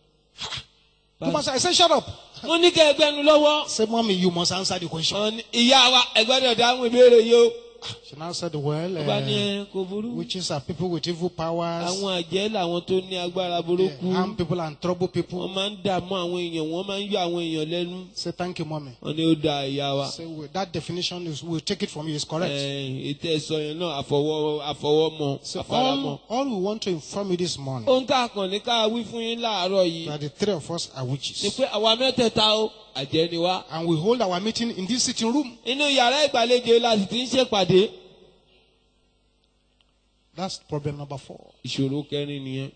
I said, shut up. Wọ́n ní kẹ́ ẹgbẹ́ nu lọ́wọ́. I said, Mommy, you must answer the question. Ìyá wa, ẹ gbọ́dọ̀ dáhùn ìbéèrè yìí o. She now said, well, Ọba ní ẹ kò burú. witches are people with evil powers. Àwọn àjẹ́ làwọn tó ní agbára burúkú. Harm people and trouble people. Wọ́n máa ń dààmú àwọn èèyàn, wọ́n máa ń yọ àwọn èèyàn lẹ́nu. Say, thank you, Mommy. Wọ́n ní ó da ìyá wa. Say, well, that definition we'll take it from you is correct. Ètò ẹ̀sọ́ yẹn náà àfọwọ́mọ, So àfaramọ́. all we want to inform you this morning Ohun tá a kàn ní ká wí fún yín láàárọ̀ yìí that the 3 of us are ni witches. pé àwa mẹ́tẹ̀ẹ̀ta o, àjẹ́ ni wá. And we hold our meeting in this sitting room. Inú yàrá ìgbàlejò la sì ti ń ṣèpàdé. That's problem number 4. Ìṣòro kẹrin nìyẹn.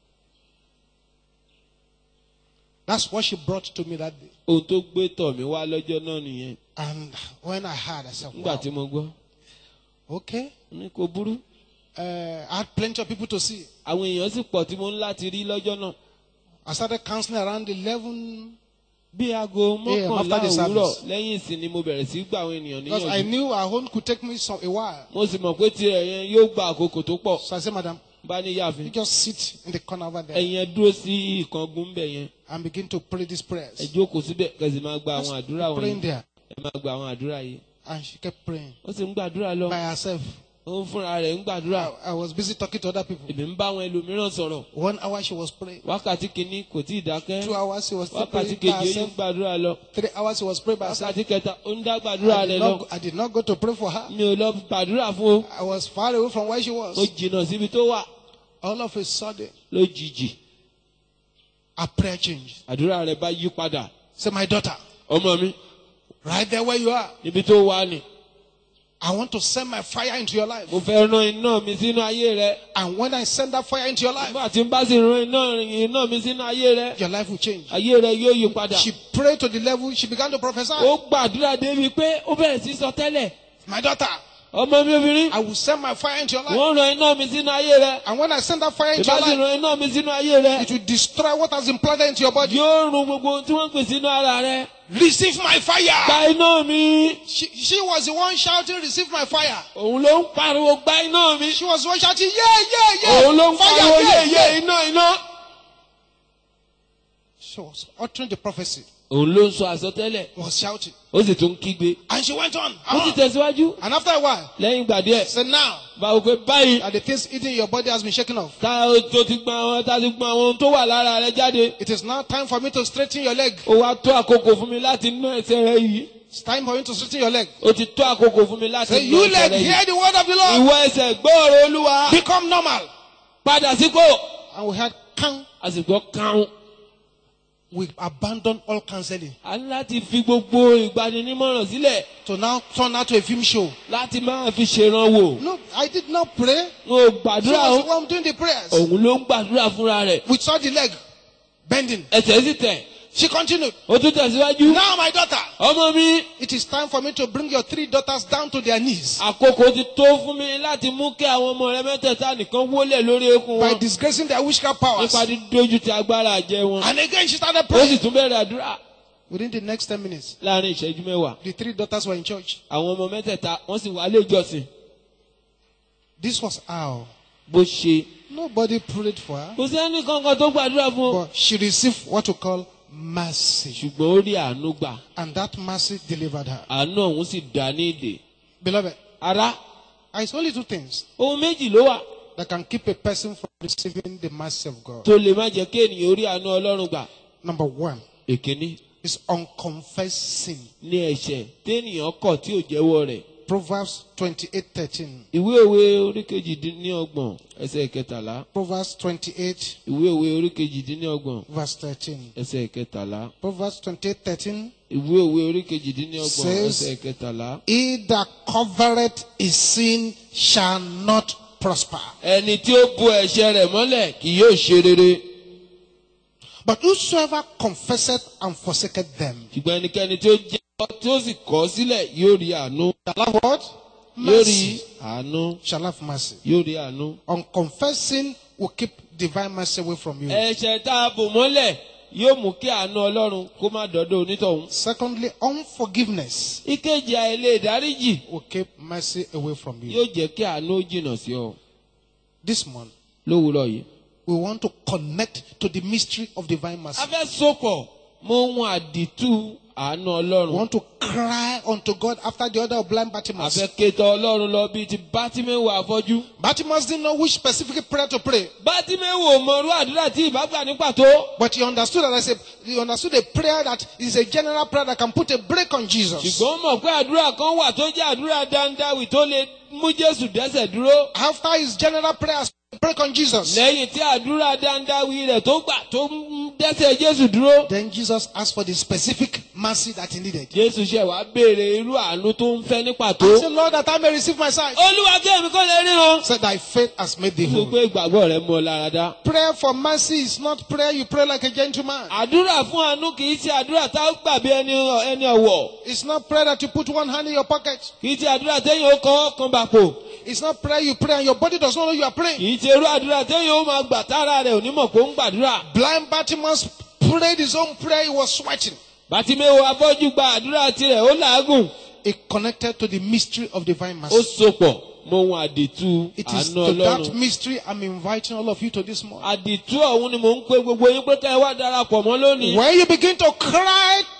That's what she brought to me that day. Ohun tó gbé tọ̀ mí wá lọ́jọ́ náà nìyẹn. And when I heard, I said, Nígbà wow, tí mo gbọ́, okay. ní kò burú. I had plenty of people to see. Àwọn èèyàn sì pọ̀ tí mo ń láti rí lọ́jọ́ náà. I started counseling around 11 Bí aago mọ́kànlá after the òwúrọ̀ service. lẹ́yìn ìsìn ni mo bẹ̀rẹ̀ sí gba àwọn ènìyàn because I níyànjú. knew our own could take me a while. Mo sì mọ̀ pé tirẹ̀ yẹn yóò gba àkókò tó pọ̀. So I said, Madam, Bá ní you yàfin. just sit in the corner over there Ẹ̀yin ẹ dúró sí ìkángun bẹ̀ yẹn. and begin to pray these Ẹ prayers. jókòó síbẹ̀ kẹ̀sì máa gba àwọn àdúrà Praying wọ̀nyí. there. Ẹ máa gba àwọn àdúrà yìí. And she kept praying Ó sì ń gbàdúrà lọ. by herself. Ó Òun fúnra rẹ̀ ń gbàdúrà. I was busy talking to other people. Èmi ń bá àwọn ẹlòmíràn sọ̀rọ̀. 1 hour she was praying. Wákàtí kìíní kò tí ì dákẹ́. 2 hours she was still Wákàtí praying by kejì ó yí ń herself. gbàdúrà lọ. 3 hours she was praying by herself. Wákàtí kẹta ó ń dá gbàdúrà rẹ̀ lọ. I did not go to pray for her. Mi ò lọ gbàdúrà fún o. I was far away from where she Ó was. jìnnà síbi tó wà. All of a sudden, Lójijì, her prayer changed. àdúrà rẹ̀ bá yí padà. Say, my daughter, Ọmọ mi, right there where you are, níbi tó wà ni. I want to send my fire into your life. Mo fẹ́ rán iná mi sínú ayé rẹ. And when I send that fire into your life, Nígbà tí n bá sì rán iná mi sínú ayé rẹ, your life will change. ayé rẹ yóò yí padà. She prayed to the level, she began to prophesy. Ó gbàdúrà débi pé ó bẹ̀rẹ̀ sí sọ tẹ́lẹ̀. My daughter, Ọmọ mi obìnrin, I will send my fire into your life. wọ́n rán iná mi sínú ayé rẹ. And when I send that fire into Ìbá your sì life, rán iná mi sínú ayé rẹ. it will destroy what has been planted into your body. Yóò run gbogbo ohun tí wọ́n pè sínú ara rẹ. Receive my fire. Gba iná mi. She was the one shouting, receive my fire. Òun ló ń pariwo gba iná mi. She was the one shouting, yeah. Òun ló ń Fire, pariwo yeah. yé iná. She was uttering the prophecy. Òun ló ń sọ àsọtẹ́lẹ̀. Was shouting. Ó sì tún kígbe. And she went on. Ó sì tẹ̀síwájú. And after a while, Lẹ́yìn ìgbà díẹ̀. said now, Báwo pé báyìí. that the things eating your body has been shaken off. Tá ti gbọ́n àwọn ohun tó wà lára rẹ jáde. It is now time for me to straighten your leg. Ó wá tó àkókò fún mi láti ná ẹsẹ̀ rẹ yìí. It's time for you to straighten your leg. Ó ti tó àkókò fún mi láti Say, ná you ẹsẹ̀ leg, rẹ yìí. hear the word of the Lord. Ìwọ ẹsẹ̀ gbọ́ ọ̀rọ̀ Olúwa. Become normal. Padà sípò. And we had count. Àsìkò kan. We abandoned all counseling A ní láti fi gbogbo ìgbaninímọ̀ràn sílẹ̀. to now turn out to a film show. Láti máa fi ṣèrànwọ́. No, I did not pray. Mo She gbàdúrà was o. the one doing the prayers. Òun ló ń gbàdúrà fúnra rẹ̀. We saw the leg bending. Ẹsẹ̀ sì tẹ̀. She continued. Ó tún tẹ̀síwájú. Now, my daughter, Ọmọ mi. it is time for me to bring your 3 daughters down to their knees Àkókò ti tó fún mi láti mú kí àwọn ọmọ rẹ mẹ́tẹ̀ẹ̀ta nìkan wólẹ̀ lórí eékún by wọn. disgracing their witchcraft powers. Nípa dídójú ti agbára àjẹ́ wọn. And again, she started Ó sì praying. tún bẹ̀rẹ̀ àdúrà. Within the next 10 minutes, Láàárín ìṣẹ́jú mẹ́wàá. the 3 daughters were in church. Àwọn ọmọ mẹ́tẹ̀ẹ̀ta wọ́n sì wá ilé ìjọsìn. This was how. Bó ṣe. Nobody prayed for her, Kò sí ẹnì kankan tó gbàdúrà fún un. but she received what we call mercy. Ṣùgbọ́n ó rí àánú gbà. And that mercy delivered her. Àánú ọ̀hún sì dá ní ìdè. Beloved, Ará, it's only 2 things ohun méjì ló wà that can keep a person from receiving the mercy of God. tó lè má jẹ́ kí ènìyàn orí àánú Ọlọ́run gbà. Number 1 Èkíní is unconfessed sin. ní ẹ̀ṣẹ̀ téèyàn kọ̀ tí ò jẹ́wọ́ rẹ̀. Proverbs 28:13. Ìwé òwe orí kejìdínlọ́gbọ̀n ẹsẹ̀ kẹtàlá. Proverbs 28, Ìwé òwe orí kejìdínlọ́gbọ̀n verse 13. ẹsẹ̀ kẹtàlá. Proverbs 28:13. Ìwé òwe orí kejìdínlọ́gbọ̀n Says- ẹsẹ̀ kẹtàlá. He that covereth his sin shall not prosper. Ẹni tí ó bo ẹ̀ṣẹ̀ rẹ̀ mọ́lẹ̀ kì yóò ṣe rere. But whosoever confesseth and forsaketh them Ṣùgbọ́n ẹnikẹ́ni tí ó jẹ́wọ́ tí ó sì kọ̀ sílẹ̀ yóò rí àánú. shall have what? Yóò rí Mercy. àánú. Shall have mercy. Yóò rí àánú. Unconfessed sin will keep divine mercy away from you. Ẹ̀ṣẹ̀ tá a bò mọ́lẹ̀ yóò mú kí àánú Ọlọ́run kó má dọ́dọ̀ onítọ̀hún. Secondly, unforgiveness Ìkejì àìlè ìdáríjì will keep mercy away from you. yóò jẹ́ kí àánú ó jìnnà sí ọ. This month, Lówùúrọ̀ yìí. we want to connect to the mystery of divine mercy. A fẹ́ sopọ̀ mọ́ ohun àdìtú àánú We Ọlọ́run. want to cry unto God after the order of blind A Bartimaeus. fẹ́ kétọ̀ Ọlọ́run lọ bíi ti Bátíméwò afọ́jú. Bartimaeus didn't know which specific prayer to pray, Bátíméwò mọ̀rú àdúrà tí ìbá gbà ní pàtó. but he understood a prayer that is a general prayer that can put a break on Jesus. Ṣùgbọ́n ó mọ̀ pé àdúrà kan wà tó jẹ́ àdúrà dáńdáwì tó lè mú Jésù dẹ́sẹ̀ dúró. After his general prayers, break on Jesus. Lẹ́yìn tí àdúrà dáńdáwì rẹ̀ tó gbà tó mú dẹ́sẹ̀ Jésù dúró. Then Jesus asked for the specific mercy that he needed. Jésù ṣẹ̀ wá béèrè irú àánú tó ń fẹ́ ní I pàtó. said, Lord, that I may receive my sight. Olúwa kí èmi kò lè ríran. Said, thy faith has made thee Sọ whole. pé ìgbàgbọ́ rẹ̀ mú ọ lára dá. Prayer for mercy is not prayer you pray like a gentleman. Àdúrà fún àánú kì í ṣe àdúrà tá ó gbà bí ẹni ọ̀wọ̀. It's not prayer that you put one hand in your pocket. Kì í ṣe àdúrà téèyàn ó kọ́ ọkàn bàpò. It's not prayer you pray and your body does not know you are praying. Kì í ṣe irú àdúrà téèyàn ó máa gbà tára rẹ̀ ò ní mọ̀ pé ó ń gbàdúrà. Blind Bartimaeus prayed his own prayer. He was sweating. Bátíméwò afọ́jú gba àdúrà tirẹ̀ ó làágùn. It connected to the mystery of divine Ó mercy. sopọ̀ mọ́ ohun àdìtú It is àánú to that Ọlọ́run. mystery I'm inviting all of you to this morning. Àdìtú ọ̀hún ni mò ń pe gbogbo yín pé ká ẹ wá darapọ̀ mọ́ lónìí. When you begin to cry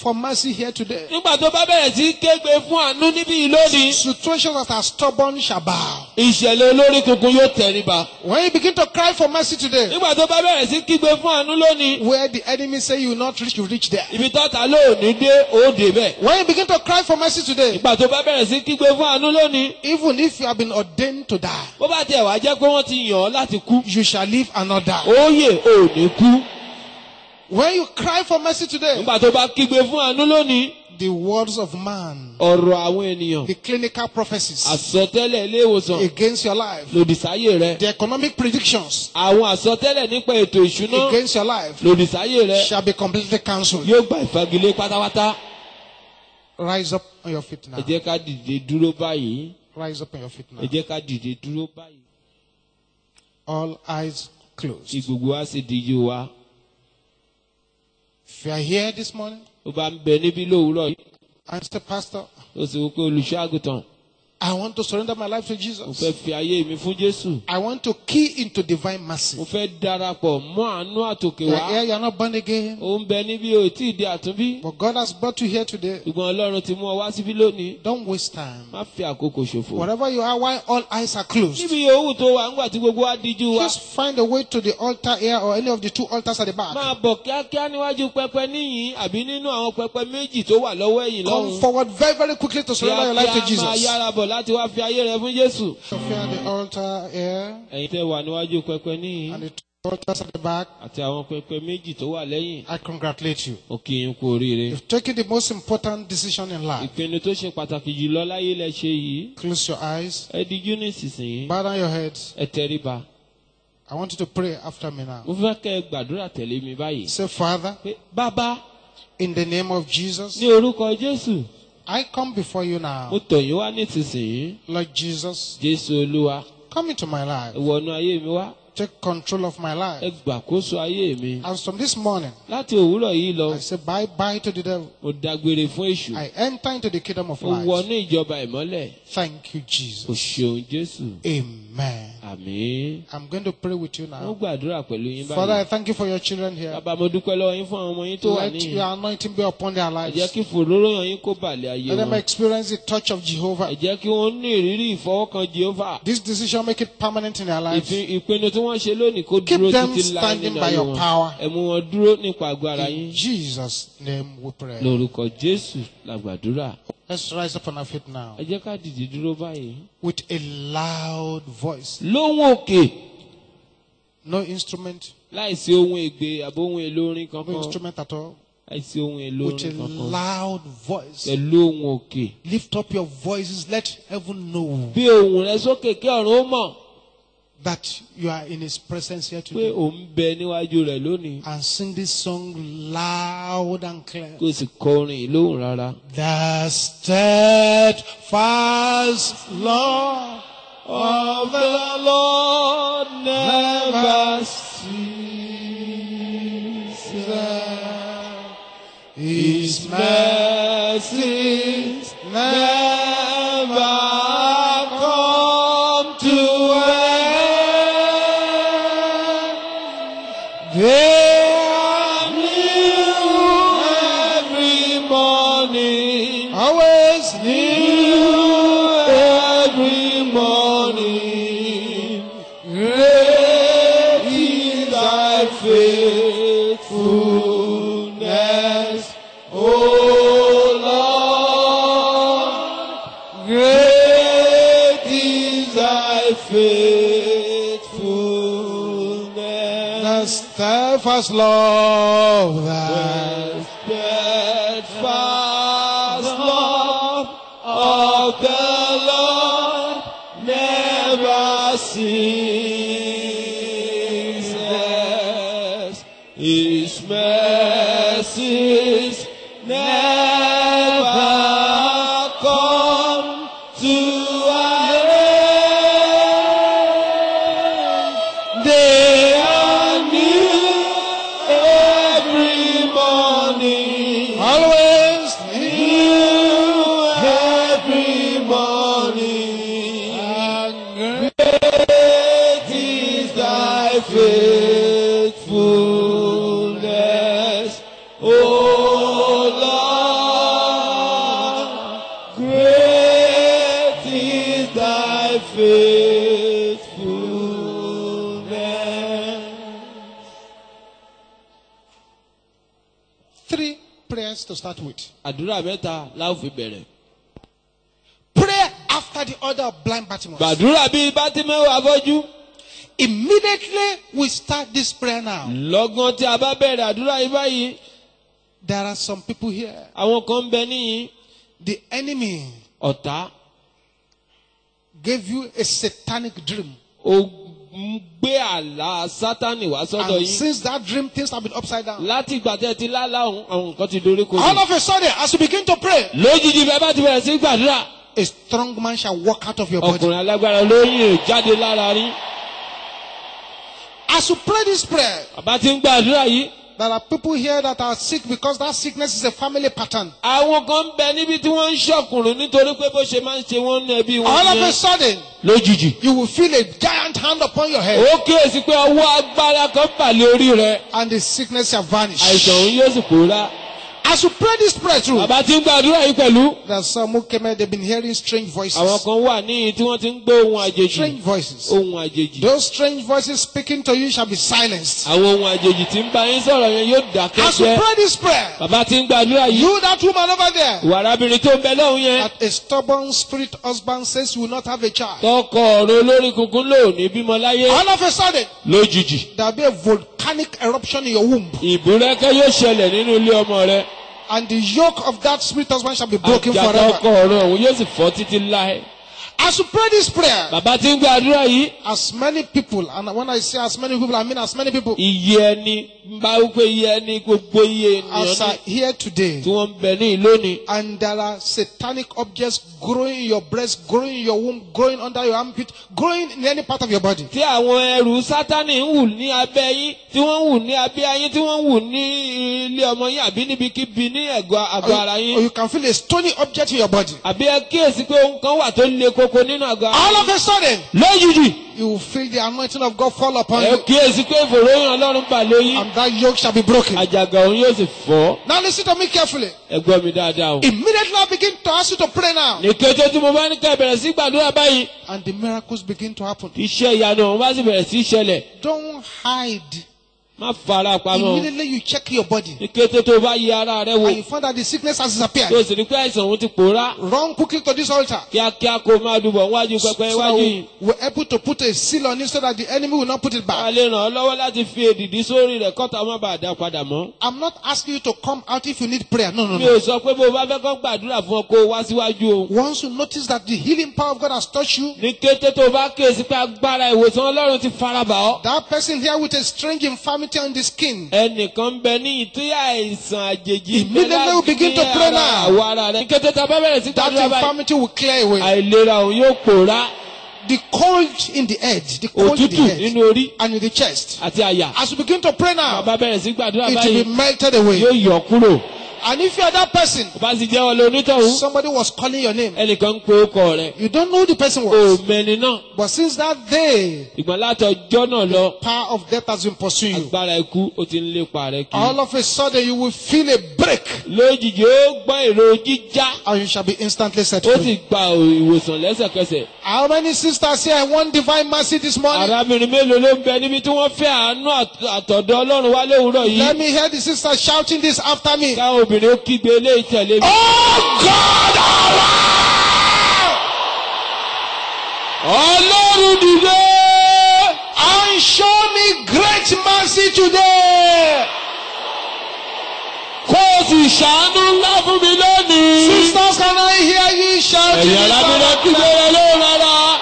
for mercy here today, Nígbà tó bá bẹ̀rẹ̀ sí kégbe fún àánú níbí yìí lónìí, situations that are stubborn shall bow. ìṣẹ̀lẹ̀ olórí kunkun yóò tẹríba. When you begin to cry for mercy today, Nígbà tó bá bẹ̀rẹ̀ sí kígbe fún àánú lónìí, where the enemy say you will not reach, you reach there. ibi tọ́ta lóòní dé ó débẹ̀. When you begin to cry for mercy today, Nígbà tó bá bẹ̀rẹ̀ sí kígbe fún àánú lónìí, even if you have been ordained to die, bó bá tiẹ̀ wá jẹ́ pé wọ́n ti yàn ọ́ láti kú, you shall live and not die. ó yè ò ní kú. When you cry for mercy today, Nígbà tó bá kígbe fún àánú lónìí, the words of man, ọ̀rọ̀ àwọn ènìyàn, the clinical prophecies àsọtẹ́lẹ̀ ilé ìwòsàn against your life, lòdì sáyé rẹ, the economic predictions àwọn àsọtẹ́lẹ̀ nípa ètò ìṣúná against your life lòdì sáyé rẹ shall be completely cancelled. yóò gba ìfagilé pátápátá. Rise up on your feet now. Ẹ jẹ́ ká dìde dúró báyìí. Rise up on your feet now. Ẹ jẹ́ ká dìde dúró báyìí. All eyes closed. Kí gbogbo wa sì díjú wa. If you are here this morning Ó bá ń bẹ níbí lówùúrọ̀ yìí. and say, Pastor, Ó sì wí pé olùṣọ́ àgùntàn, I want to surrender my life to mo Jesus. fẹ́ fi ayé mi fún Jésù. I want to key into divine mercy. Mo fẹ́ darapọ̀ mọ́ àánú àtòkè You wá. are here, you are not born again, Ó ń bẹ níbí o tí ì di àtúnbí. but God has brought you here today. Ṣùgbọ́n Ọlọ́run ti mú ọ wá síbí lónìí. Don't waste time. Má fi àkókò ṣòfò. Wherever you are, while all eyes are closed, Níbi yòówù tó wà ńgbà tí gbogbo wa díjú wa. just find a way to the altar here or any of the two altars at the back. Máa bọ̀ kíákíá níwájú pẹpẹ níyìn àbí nínú àwọn pẹpẹ méjì tó wà lọ́wọ́ ẹ̀yìn Come lọ́hùn. forward very, very quickly to surrender your life to Kíákíá máa Jesus. yára bọ̀ láti wá fi ayé rẹ fún Jésù. Sophia, the altar here Ẹ̀yin tẹ́ wà níwájú pẹpẹ níyìn and the two altars at the back, àti àwọn pẹpẹ méjì tó wà lẹ́yìn. I congratulate you. Ó kí yín kú oríire. You've taken the most important decision in life. Ìpinnu tó ṣe pàtàkì jùlọ láyé lẹ ṣe yìí. Close your eyes, Ẹ dijú nísinsìnyí. bow down your heads. Ẹ tẹríba. I want you to pray after me now. Mo fẹ́ kẹ́ ẹ gbàdúrà tẹ̀lé mi báyìí. Say, Father, Pé bàbá in the name of Jesus, ní orúkọ Jésù, I come before you mo now. tọ̀ yín wá nísinsìnyí. Lord Jesus, Jésù Olúwa, come into my life. ẹ wọnú ayé mi wá. Take control of my Ẹ life. gbàkóso ayé mi. As from this morning, Láti òwúrọ̀ yìí lọ, I say bye-bye to the devil. mo dágbére fún èṣù. I enter into the kingdom of Mo light. wọnú ìjọba ìmọ́lẹ̀. Thank you, O Jesus. ṣeun Jésù. Amen. Àmín. I'm going to pray with you Mo now. gbàdúrà pẹ̀lú yín Father, I báyìí. thank you for your children here. Bàbá mo dúpẹ́ lọ́wọ́ yín fún àwọn ọmọ yín tó wà Let níyìn. your anointing be upon their Ẹ lives. jẹ́ kí fòróró yín kó bàlẹ̀ ayé Let them wọn. experience the touch of Jehovah. Ẹ jẹ́ kí wọ́n ní ìrírí ìfọwọ́kan Jèhófà. This decision make it permanent in their lives. Ìpinnu tí wọ́n ṣe lónìí kó Keep dúró them títí láì standing nínú by ayé your wọn. power. Ẹ mú wọn dúró nípa agbára In yín. Jesus' name we pray. Lórúkọ Jésù la gbàdúrà. Let's rise up on our feet now Ẹ jẹ́ ká dìde dúró báyìí. with a loud voice. Lóhùn òkè, No instrument, láìsí ohun ègbè àbí ohun èlò orin no kankan. instrument at all. Láìsí ohun èlò With a orin kankan. loud voice. Pẹ̀lú ohun òkè. Lift up your voices. Let heaven know Bí ohùn rẹ sókè kí ọ̀run ó mọ̀ that you are in His presence here pé today. ò ń bẹ níwájú rẹ̀ lónìí. And sing this song loud and clear. Kó o sì kọ orin yìí lóhùn rárá. The steadfast love Of the Lord never His mercies never come to end. they are new every morning. always New every morning. Great is thy faithfulness, O Lord. Great is thy faithfulness. the steadfast love that Steadfast love of the Lord never ceases. His mercies never come to an end. They are new every morning. always New every morning. Great is thy faithfulness, O Lord. faithfulness. 3 prayers to start with. Àdúrà mẹ́ta la ó fi bẹ̀rẹ̀. Pray after the order of blind Bartimaeus. Gbàdúrà bí Bátíméù afọ́jú. Immediately we start this prayer now. Lọ́gán tí a bá bẹ̀rẹ̀ àdúrà yìí báyìí. There are some people here. Àwọn kan ń bẹ níyìn. The enemy Ọ̀tá. gave you a satanic dream. Ó gbé àlá Sátánì wá sọ́dọ̀ And yín. since that dream, things have been upside down. Láti ìgbà tẹ́ ti lálá ọ̀hún, àwọn nǹkan ti dorí kodò. All of a sudden, as you begin to pray, Lójijì bẹ́ẹ̀ bá ti bẹ̀rẹ̀ sí gbàdúrà. a strong man shall walk out of your body. Ọkùnrin alágbára lóyìn jáde lára rí. As you pray this prayer, Bàbá ti ń gbàdúrà yìí. there are people here that are sick because that sickness is a family pattern. Àwọn kan ń bẹ níbi tí wọ́n ń ṣọ̀kùnrin nítorí pé bó ṣe máa ń ṣe wọ́n ní ẹbí wọn All of a yẹn. sudden, Lójijì. you will feel a giant hand upon your head, Ó kíyèsí pé ọwọ́ agbára kan bà lé orí rẹ̀. and the sickness shall vanish. Àìsàn òun yóò sì pòórá. As you pray this prayer through, Bàbá ti ń gbàdúrà yìí pẹ̀lú. there are some who came here, they've been hearing strange voices. Àwọn kan wà níyìn tí wọ́n ti ń gbọ́ ohun àjèjì. Strange voices. Ohun àjèjì. Those strange voices speaking to you shall be silenced. Àwọn ohun àjèjì tí ń bá yín sọ̀rọ̀ yẹn yóò dákẹ́ As you jẹ́. pray this prayer, Bàbá ti ń gbàdúrà yìí. you, that woman over there, Ìwà arábìnrin tó ń bẹ lọ́hùn yẹn. that a stubborn spirit husband says you will not have a child. Tọkọ ọ̀rọ̀ olórí kunkun lò ní bímọ láyé. All of a sudden, Lójijì. there will be a volcanic eruption in your womb, Ìbúrẹ́kẹ́ yóò ṣẹlẹ̀ nínú ilé ọmọ rẹ. and the yoke of that spirit husband shall be broken Àjàgà forever. ọkọ ọ̀rọ̀ òun yóò sì fọ́ títí láé. As you pray this prayer, Bàbá ti ń gbàdúrà yìí. as many people, and when I say as many people, I mean as many people Iye ẹni ń bá wípé iye ẹni gbogbo iye as ènìyàn are here today, tí wọ́n ń bẹ ní lónìí. and there are satanic objects growing in your breast, growing in your womb, growing under your armpit, growing in any part of your body. Tí àwọn ẹrù Sátánì ń wù ní abẹ́ yín, tí wọ́n ń wù ní abẹ́ yín, tí wọ́n ń wù ní ilé ọmọ yín àbí níbikíbi ní àgọ́ ara Or yín. you can feel a stony object in your body. Àbí ẹ kíyèsí pé ohun kan wà tó le koko nínú àgọ́ ara All yín. of a sudden, Lójijì. you will feel the anointing of God fall upon Ẹ you, kíyèsí pé ìfòròyìn Ọlọ́run bà lóyún. and that yoke shall be broken. Àjàgà òun yóò sì fọ́. Now listen to me carefully. Ẹ gbọ́ mi dáadáa o. Immediately I begin to ask you to pray now, Ní kété tí mo bá ní ká bẹ̀rẹ̀ sí gbàdúrà báyìí. and the miracles begin to happen. Iṣẹ́ ìyanu òun bá sì bẹ̀rẹ̀ sí ṣẹlẹ̀. Don't hide. Má fara pamọ́. Immediately you check your body, Ní kété tó bá yẹ ara rẹ wò. and you find that the sickness has Tó disappeared. sì rí pé àìsàn òun ti pòórá. Run quickly to this altar. Kíákíá kó máa dùbọ̀ wájú pẹpẹ So iwájú yìí. we're able to put a seal on it so that the enemy will not put it A back. lè ràn ọ́ lọ́wọ́ láti fi èdìdí sórí rẹ̀ kọ́ta má bàa dá padà mọ́. I'm not asking you to come out if you need prayer. No, no, Mi no. ò sọ pé bó o bá fẹ́ kọ́ gbàdúrà fún ọ kó o wá síwájú o. Once you notice that the healing power of God has touched you, Ní kété tó o bá kíyèsí pé agbára ìwòsàn Ọlọ́run ti farabà ọ́. that person here with a strange infirmity on the skin, Ẹnìkan ń bẹ ní ìtúyà àìsàn àjèjì. Immediately we begin to pray now. Àwọ̀ ara rẹ̀. Ní kété tá a bá bẹ̀rẹ̀ sí that gbàdúrà báyìí. infirmity will clear away. Àìlera òun yóò pòórá. The cold in the head, the cold in Òtútù the head, nínú orí and in the chest. àti àyà. As you begin to pray now, Bàbá bẹ̀rẹ̀ sí gbàdúrà it will báyìí. be melted away. Yóò yọ kúrò. And if you are that person, Bá sì jẹ́ wọlé onítọ̀hún. somebody was calling your name. Ẹnìkan ń pe orúkọ rẹ̀. You don't know who the person O was. mẹ́ni náà. But since that day, Ìgbọ̀n láti ọjọ́ náà lọ. power of death has been pursuing you. Agbára ikú ó ti ń lépa rẹ̀ kiri. All of a sudden, you will feel a break, Lójijì ó gbọ́ èrò jíjá. and you shall be instantly set Ó free. sì gba ìwòsàn lẹ́sẹ̀kẹsẹ̀. How many sisters here want divine mercy this morning? Arábìnrin mélòó ló ń bẹ níbi tí wọ́n fẹ́ àánú àtọ̀dọ̀ Ọlọ́run wá lówùúrọ̀ yìí. Let me hear the sisters shouting this after me. Káwọn obìnrin ó kígbe eléyìí tẹ̀lé mi. Oh God, arise! Ọlọ́run dìde. And show me great mercy today. Kó o sì ṣàánú ńlá fún mi lónìí. Sisters, can I hear you shouting Ẹ̀yin this arábìnrin kígbe after? rẹ̀ lóhùn rárá.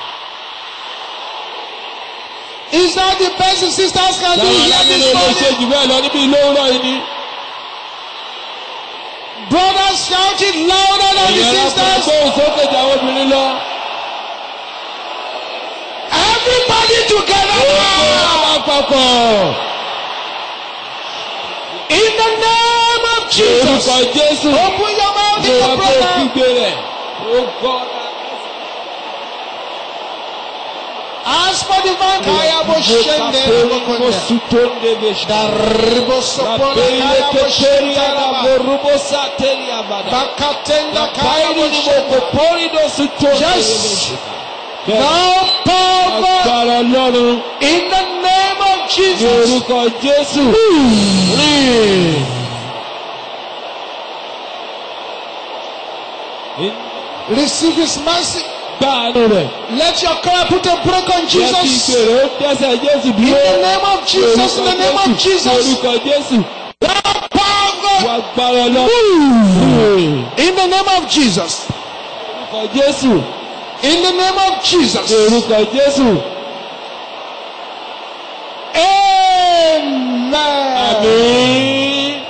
Is that the best sisters can do Táwọn here arábìnrin this lè ṣe morning? jù bẹ́ẹ̀ lọ níbi lówùúrọ̀ yìí ni. Brothers, shout it louder than the Ẹ̀yin arábìnrin sisters. gbóhùn sókè jà àwọn obìnrin lọ. Everybody together now. Àpapọ̀. In the name of Jesus. Orúkọ Jésù. Open your mouth in Ìjọba the tó prayer. kígbe rẹ̀. Ó gbọ́. As for divine kaya bo shende bo konde. Darbo sopona kaya bo shende ba. Bakatenda kaya bo shende. Yes. Now power Agbára Ọlọ́run. in the name of Ní Jesus. orúkọ Jésù. Rìn. Receive His mercy. Gba àánú rẹ̀. Let your cry put a break on Jẹ́ kí Jesus. ìpè rẹ̀ ó dẹ́sẹ̀ Jésù In dúró. the name of Jesus. In the name of Ní Jesus. orúkọ Jésù. Now power Wà agbára Ọlọ́run. in the name of Jesus. Ní orúkọ Jésù. In the name of Ní Jesus. orúkọ Jésù. Amen. Àmín.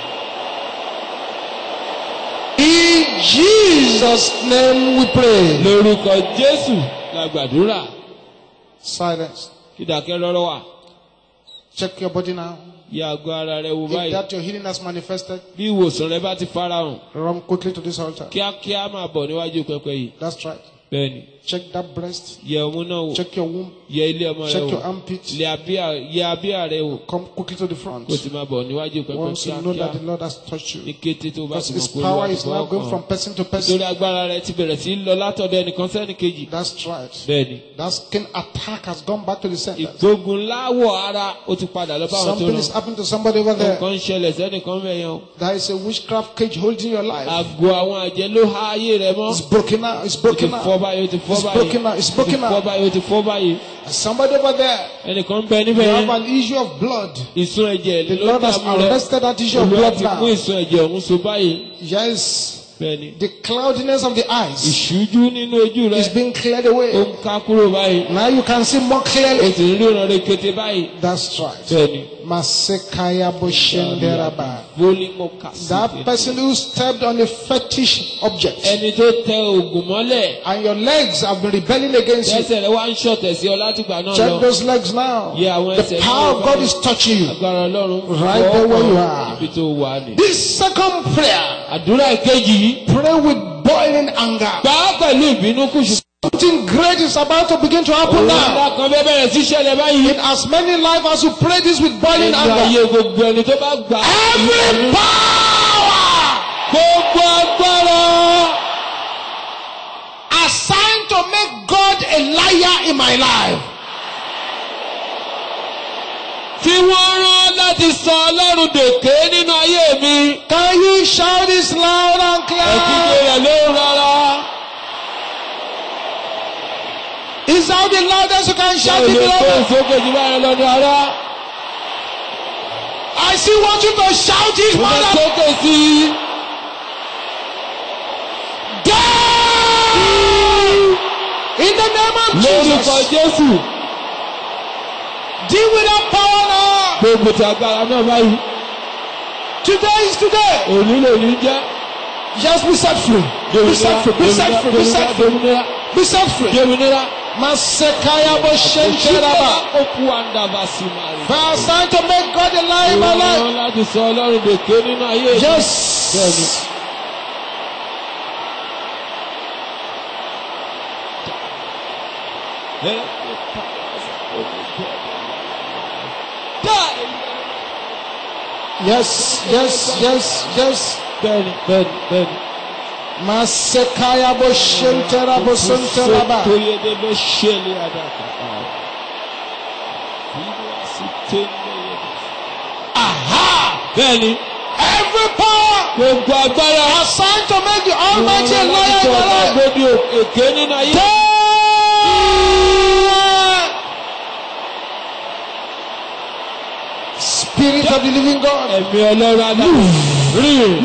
In Jesus' name we pray. Lórúkọ Jésù la gbàdúrà. Silence. Kí ìdákẹ́ rọ́rọ́ wà. Check your body now. Yẹ àgọ́ ara rẹ wò If báyìí. that your healing has manifested, Bí ìwòsàn rẹ bá ti farahàn, run quickly to this altar. kíákíá máa bọ̀ níwájú pẹpẹ yìí. That's right. Bẹ́ẹ̀ni, Check that breast. yẹ ọmú náà wò. Check your womb. Yẹ ilé ọmọ rẹ Check your wò. armpit. Yẹ abíyá rẹ wò. Come quickly to the front. Kó sì máa bọ̀ níwájú pẹpẹ Once you know that the kíákíá. Lord has touched Ní you. kété tó bá Because ti His mọ̀ pé power Olúwa is ti now fọwọ́ going kàn. from person to person. Nítorí agbára rẹ ti bẹ̀rẹ̀ sí í lọ látọ̀dọ̀ ẹnìkan sẹ́nìkejì. That's right. Bẹ́ẹ̀ni, That skin attack has gone back to the center. ìgbógun láwọ̀ ara ó ti padà lọ bá àwọn tó Something ràn. is happening to somebody over there. Nǹkan ń ṣẹlẹ̀ sẹ́nìkan mẹ́yàn o. There is a witchcraft cage holding your life. Àgọ́ àwọn àjẹ́ ló há ayé rẹ mọ́. It's broken now. It's Ó ti broken fọ́ now. báyìí, ó ti fọ́ It's báyìí. broken now. It's Ó ti broken fọ́ now. báyìí, ó ti fọ́ báyìí. Somebody over there. Ẹnìkan ń bẹ níbẹ̀ You have yẹn. an issue of blood. Ìsun ẹ̀jẹ̀ The ló Lord has dààmú rẹ. arrested that issue of Olúwa blood ti mú now. ìsun ẹ̀jẹ̀ ọ̀hún so báyìí. Yes. Bẹ́ẹ̀ni. The cloudiness of the eyes Ìṣújú nínú ojú rẹ. is being cleared Ó away. ń ká kúrò báyìí. Now you can see more Ó clearly. sì ń ríran rẹ kété báyìí. That's right. Bẹ́ẹ̀ni. Masekaya Boshenderaba. Volimo kasi. That person who stepped on a fetish object Ẹni tó tẹ òògùn mọ́lẹ̀. and your legs have been rebelling against you. Tẹ́sẹ̀ rẹ wá ń ṣọ̀tẹ̀ sí ọ látìgbà náà Check lọ. those legs now. Yẹ àwọn The ẹsẹ̀ power of náà God báyìí. is touching you. Agbára Ọlọ́run Right there where you are. ibi tó wà ní. This second prayer, Àdúrà ìkejì yìí. pray with boiling anger. Gbà á pẹ̀lú ìbínú kùsù. Something great is about to begin to happen Òun now. ńlá kan bẹ́ẹ̀ bẹ̀rẹ̀ sí ṣẹlẹ̀ báyìí. In as many lives as you pray this with boiling Nínú anger, ayé gbogbo ẹni tó bá gbà. every power Gbogbo agbára. assigned to make God a liar in my life, Tí wọ́n rán láti sọ Ọlọ́run dèké nínú ayé mi. can you shout this loud and Ẹ̀kíndé clear? rẹ̀ ló rárá. Is that the loudest you can shout it Ṣé o loud? ìsókè jù báyìí lọ ní ara? I still want you to shout it Mo fẹ́ more. sókè sí i. Down! In the name of Lórúkọ Jesus, Jésù. deal with that power now. Gbogbo ti agbára náà báyìí. Today is today. Òní lè ní jẹ́. Just be set free. Be set free. Be set free. Be set free. Dominira. Be set free. Dominira. Masekaya Boshenteraba. Okú àǹdàbà sí màrí. For I stand to make God a lie in my life. Wọ́n láti sọ Ọlọ́run dèké nínú ayé mi. Yes. Bẹ́ẹ̀ni. Yes. Yes. Yes. Yes. Bẹ́ẹ̀ni, bẹ́ẹ̀ni, bẹ́ẹ̀ni. Masekaya Boshenteraba Boshenteraba. Tóyédébé ṣẹlẹ̀ àdàkà. Aha! Bẹ́ẹ̀ni. Every power Gbogbo agbára. assigned to make the Almighty a liar in my life. Gbogbo èké nínú ayé. Down! Spirit of the living God. Ẹ̀mí Ọlọ́run adájọ́. Rí.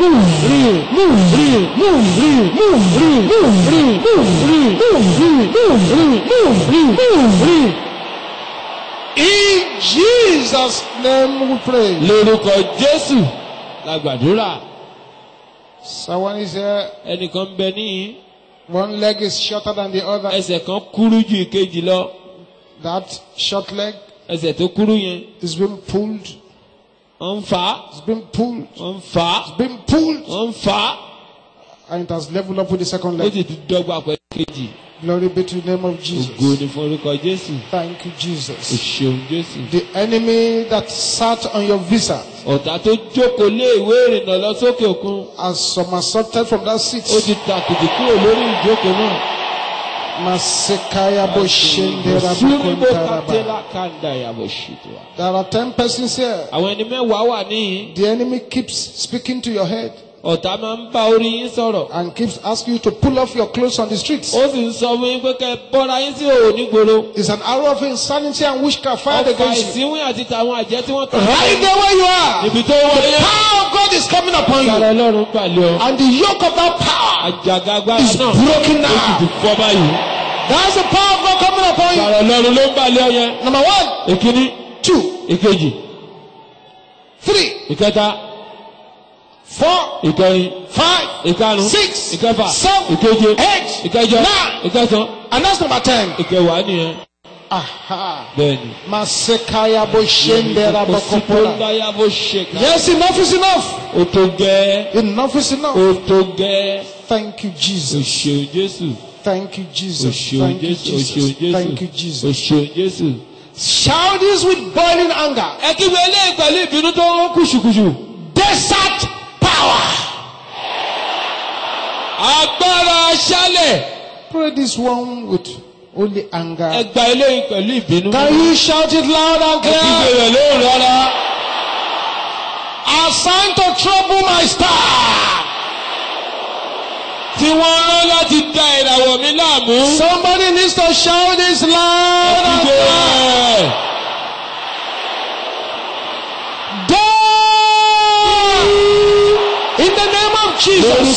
In Jesus' name we pray. Lórúkọ Jésù la gbàdúrà. Someone is here. Ẹnìkan bẹ níyìn. One leg is shorter than the other. Ẹsẹ̀ kan kúrú ju ìkejì lọ. That short leg Ẹsẹ̀ tó kúrú yẹn. is being pulled. Wọ́n ń fà á. It's being pulled. Wọ́n ń fà á. It's being pulled. Wọ́n ń fà á. And it has leveled up with the second Ó leg. sì tún dọ́gba pẹ̀lú kejì. Glory be to the name of Jesus. Ògo ni fún orúkọ Jésù. Thank you, O Jesus. ṣeun Jésù. The enemy that sat on your visa Ọ̀tá tó jókòó lé ìwé ìrìnnà lọ sókè òkun. has somersaulted from that seat. Ó ti tàkìtì kúrò lórí ìjókòó náà. Masekaya Boshendera Bukontaraba. There are 10 persons here. The enemy keeps speaking to your head and keeps asking you to pull off your clothes on the streets. It's an arrow of insanity and witchcraft fired against you. Right there where you are, the power of God is coming upon you. And the yoke of that power is broken now. That's the power of God coming upon you. Number 1, 2, 3, 4, 5, 6, 7, 8, 9. And that's number 10. Aha. Masekaya Boshendera Bokopola. Yes, enough is enough. Enough is enough. Thank you, Jesus. Thank you, Jesus. Thank you, Jesus. Thank you, Jesus. Shout this with boiling anger. Desert power. Pray this one with only anger. Can you shout it loud and clear? Assigned to trouble my star. Somebody needs to shout this loud and clear. In the name of Jesus.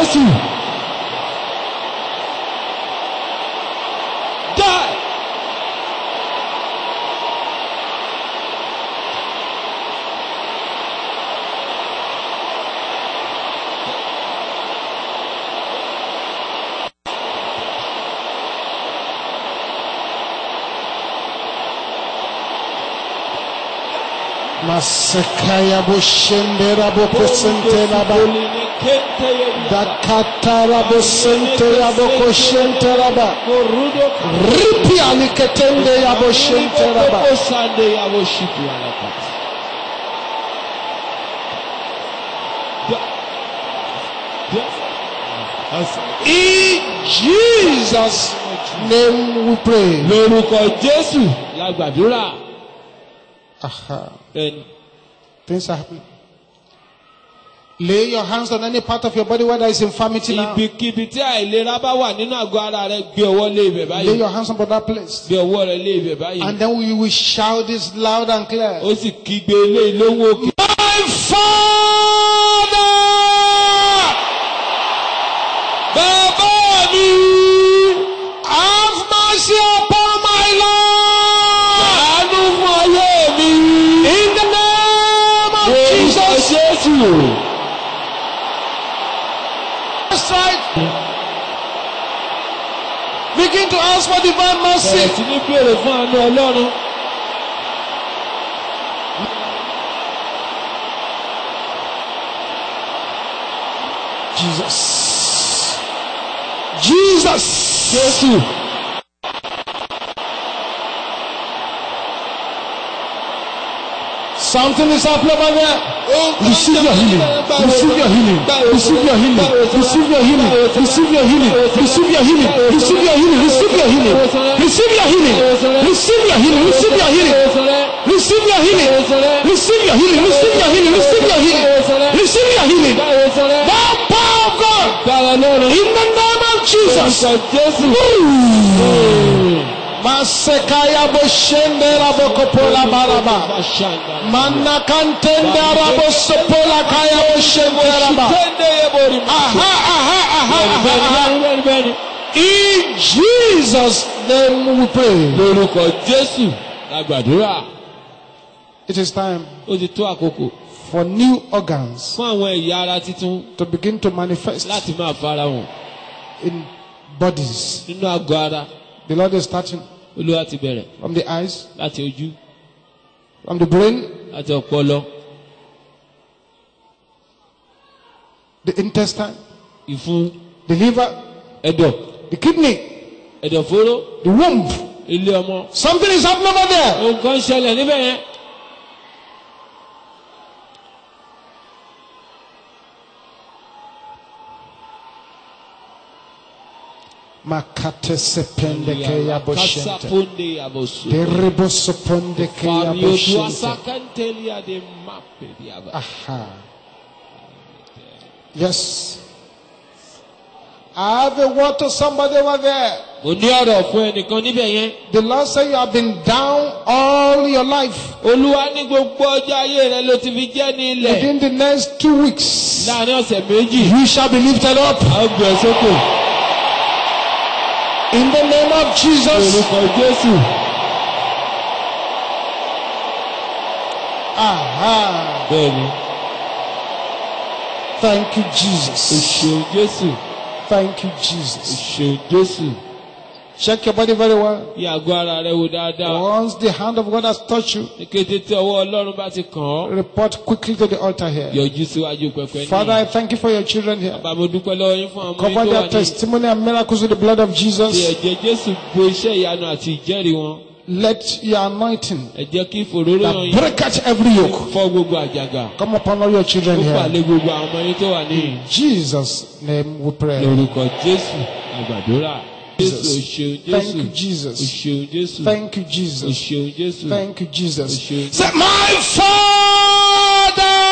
Die. Masekaya Boshendera Bokosentera Ba Dakatara Bosentera Bokoshentera Ba Ripi Aliketende Yaboshentera Ba. In Jesus' name we pray. Aha. Things are happening. Lay your hands on any part of your body where there is infirmity now. Lay your hands on that place. And then we will shout this loud and clear. My Father! Have mercy upon my life! In the name of Jesus. That's right. Begin to ask for divine mercy. Jesus. Something is happening over there. Receive your healing. Receive your healing. Receive your healing. Receive your healing. Receive your healing. Receive your healing. Receive your healing. Receive your healing. Receive your healing. Receive your healing. Receive your healing. Receive your healing. Receive your healing. Receive your healing. Receive your healing. Receive your healing. The power of God. In the name of Jesus. Masekaya Boshendera Bokopola Baraba. Manakantenda Rabosopola Kaya Boshendera Ba. In Jesus' name we pray. It is time for new organs to begin to manifest in bodies. The Lord is starting from the eyes, from the brain, the intestine, the liver, the kidney, the womb. Something is happening over there. Makate sepende ke ya boshente. Kasapunde yabosu. Derebo soponde ke ya Fario boshente. duasakantelia de mappe diaba. Aha. Yes. I have a word to somebody over there. Mo ní ọ̀rọ̀ fún ẹnìkan níbẹ̀ yẹn. The Lord said you have been down all your life. Olúwa ní gbogbo ọjọ́ ayé rẹ ló ti fi jẹ́ ní ilẹ̀. Within the next 2 weeks, Láàárín ọ̀sẹ̀ méjì. you shall be lifted up. A ó gbé ẹ sókè. In the name of Jesus. Orúkọ Jésù. Aha. Bẹ́ẹ̀ni. Thank you, O Jesus. ṣeun Jésù. Thank you, O Jesus. ṣeun Jésù. Check your body very well. Yí àgọ́ ara rẹ wò dáadáa. Once the hand of God has touched you, Ní kété tí ọwọ́ Ọlọ́run bá ti kàn ọ́. report quickly to the altar here. Yọjú síwájú pẹpẹ Father, I ní. thank you for your children here. Bàbá mo dúpẹ́ lọ́wọ́ yín fún àwọn ọmọ Cover yín tó their wà ní. testimony and miracles with the blood of Fi Jesus. ẹ̀jẹ̀ Jésù bo iṣẹ́ ìyanu àti ìjẹ́rìí wọn. Let your anointing Ẹ jẹ́ kí ìfòróró that yàn yín break out every yoke fọ́ gbogbo àjàgà. come upon all your Ó children here. pàlẹ́ gbogbo àwọn ọmọ yín tó wà ní. In Jesus' name we pray. Lórúkọ Jésù àgbàdúrà. Jésù o ṣeun Thank Jésù. you, O Jesus. ṣeun Jésù. Thank you, O Jesus. ṣeun Jésù. Thank you, Jesus. Ṣeun. Say, my Father,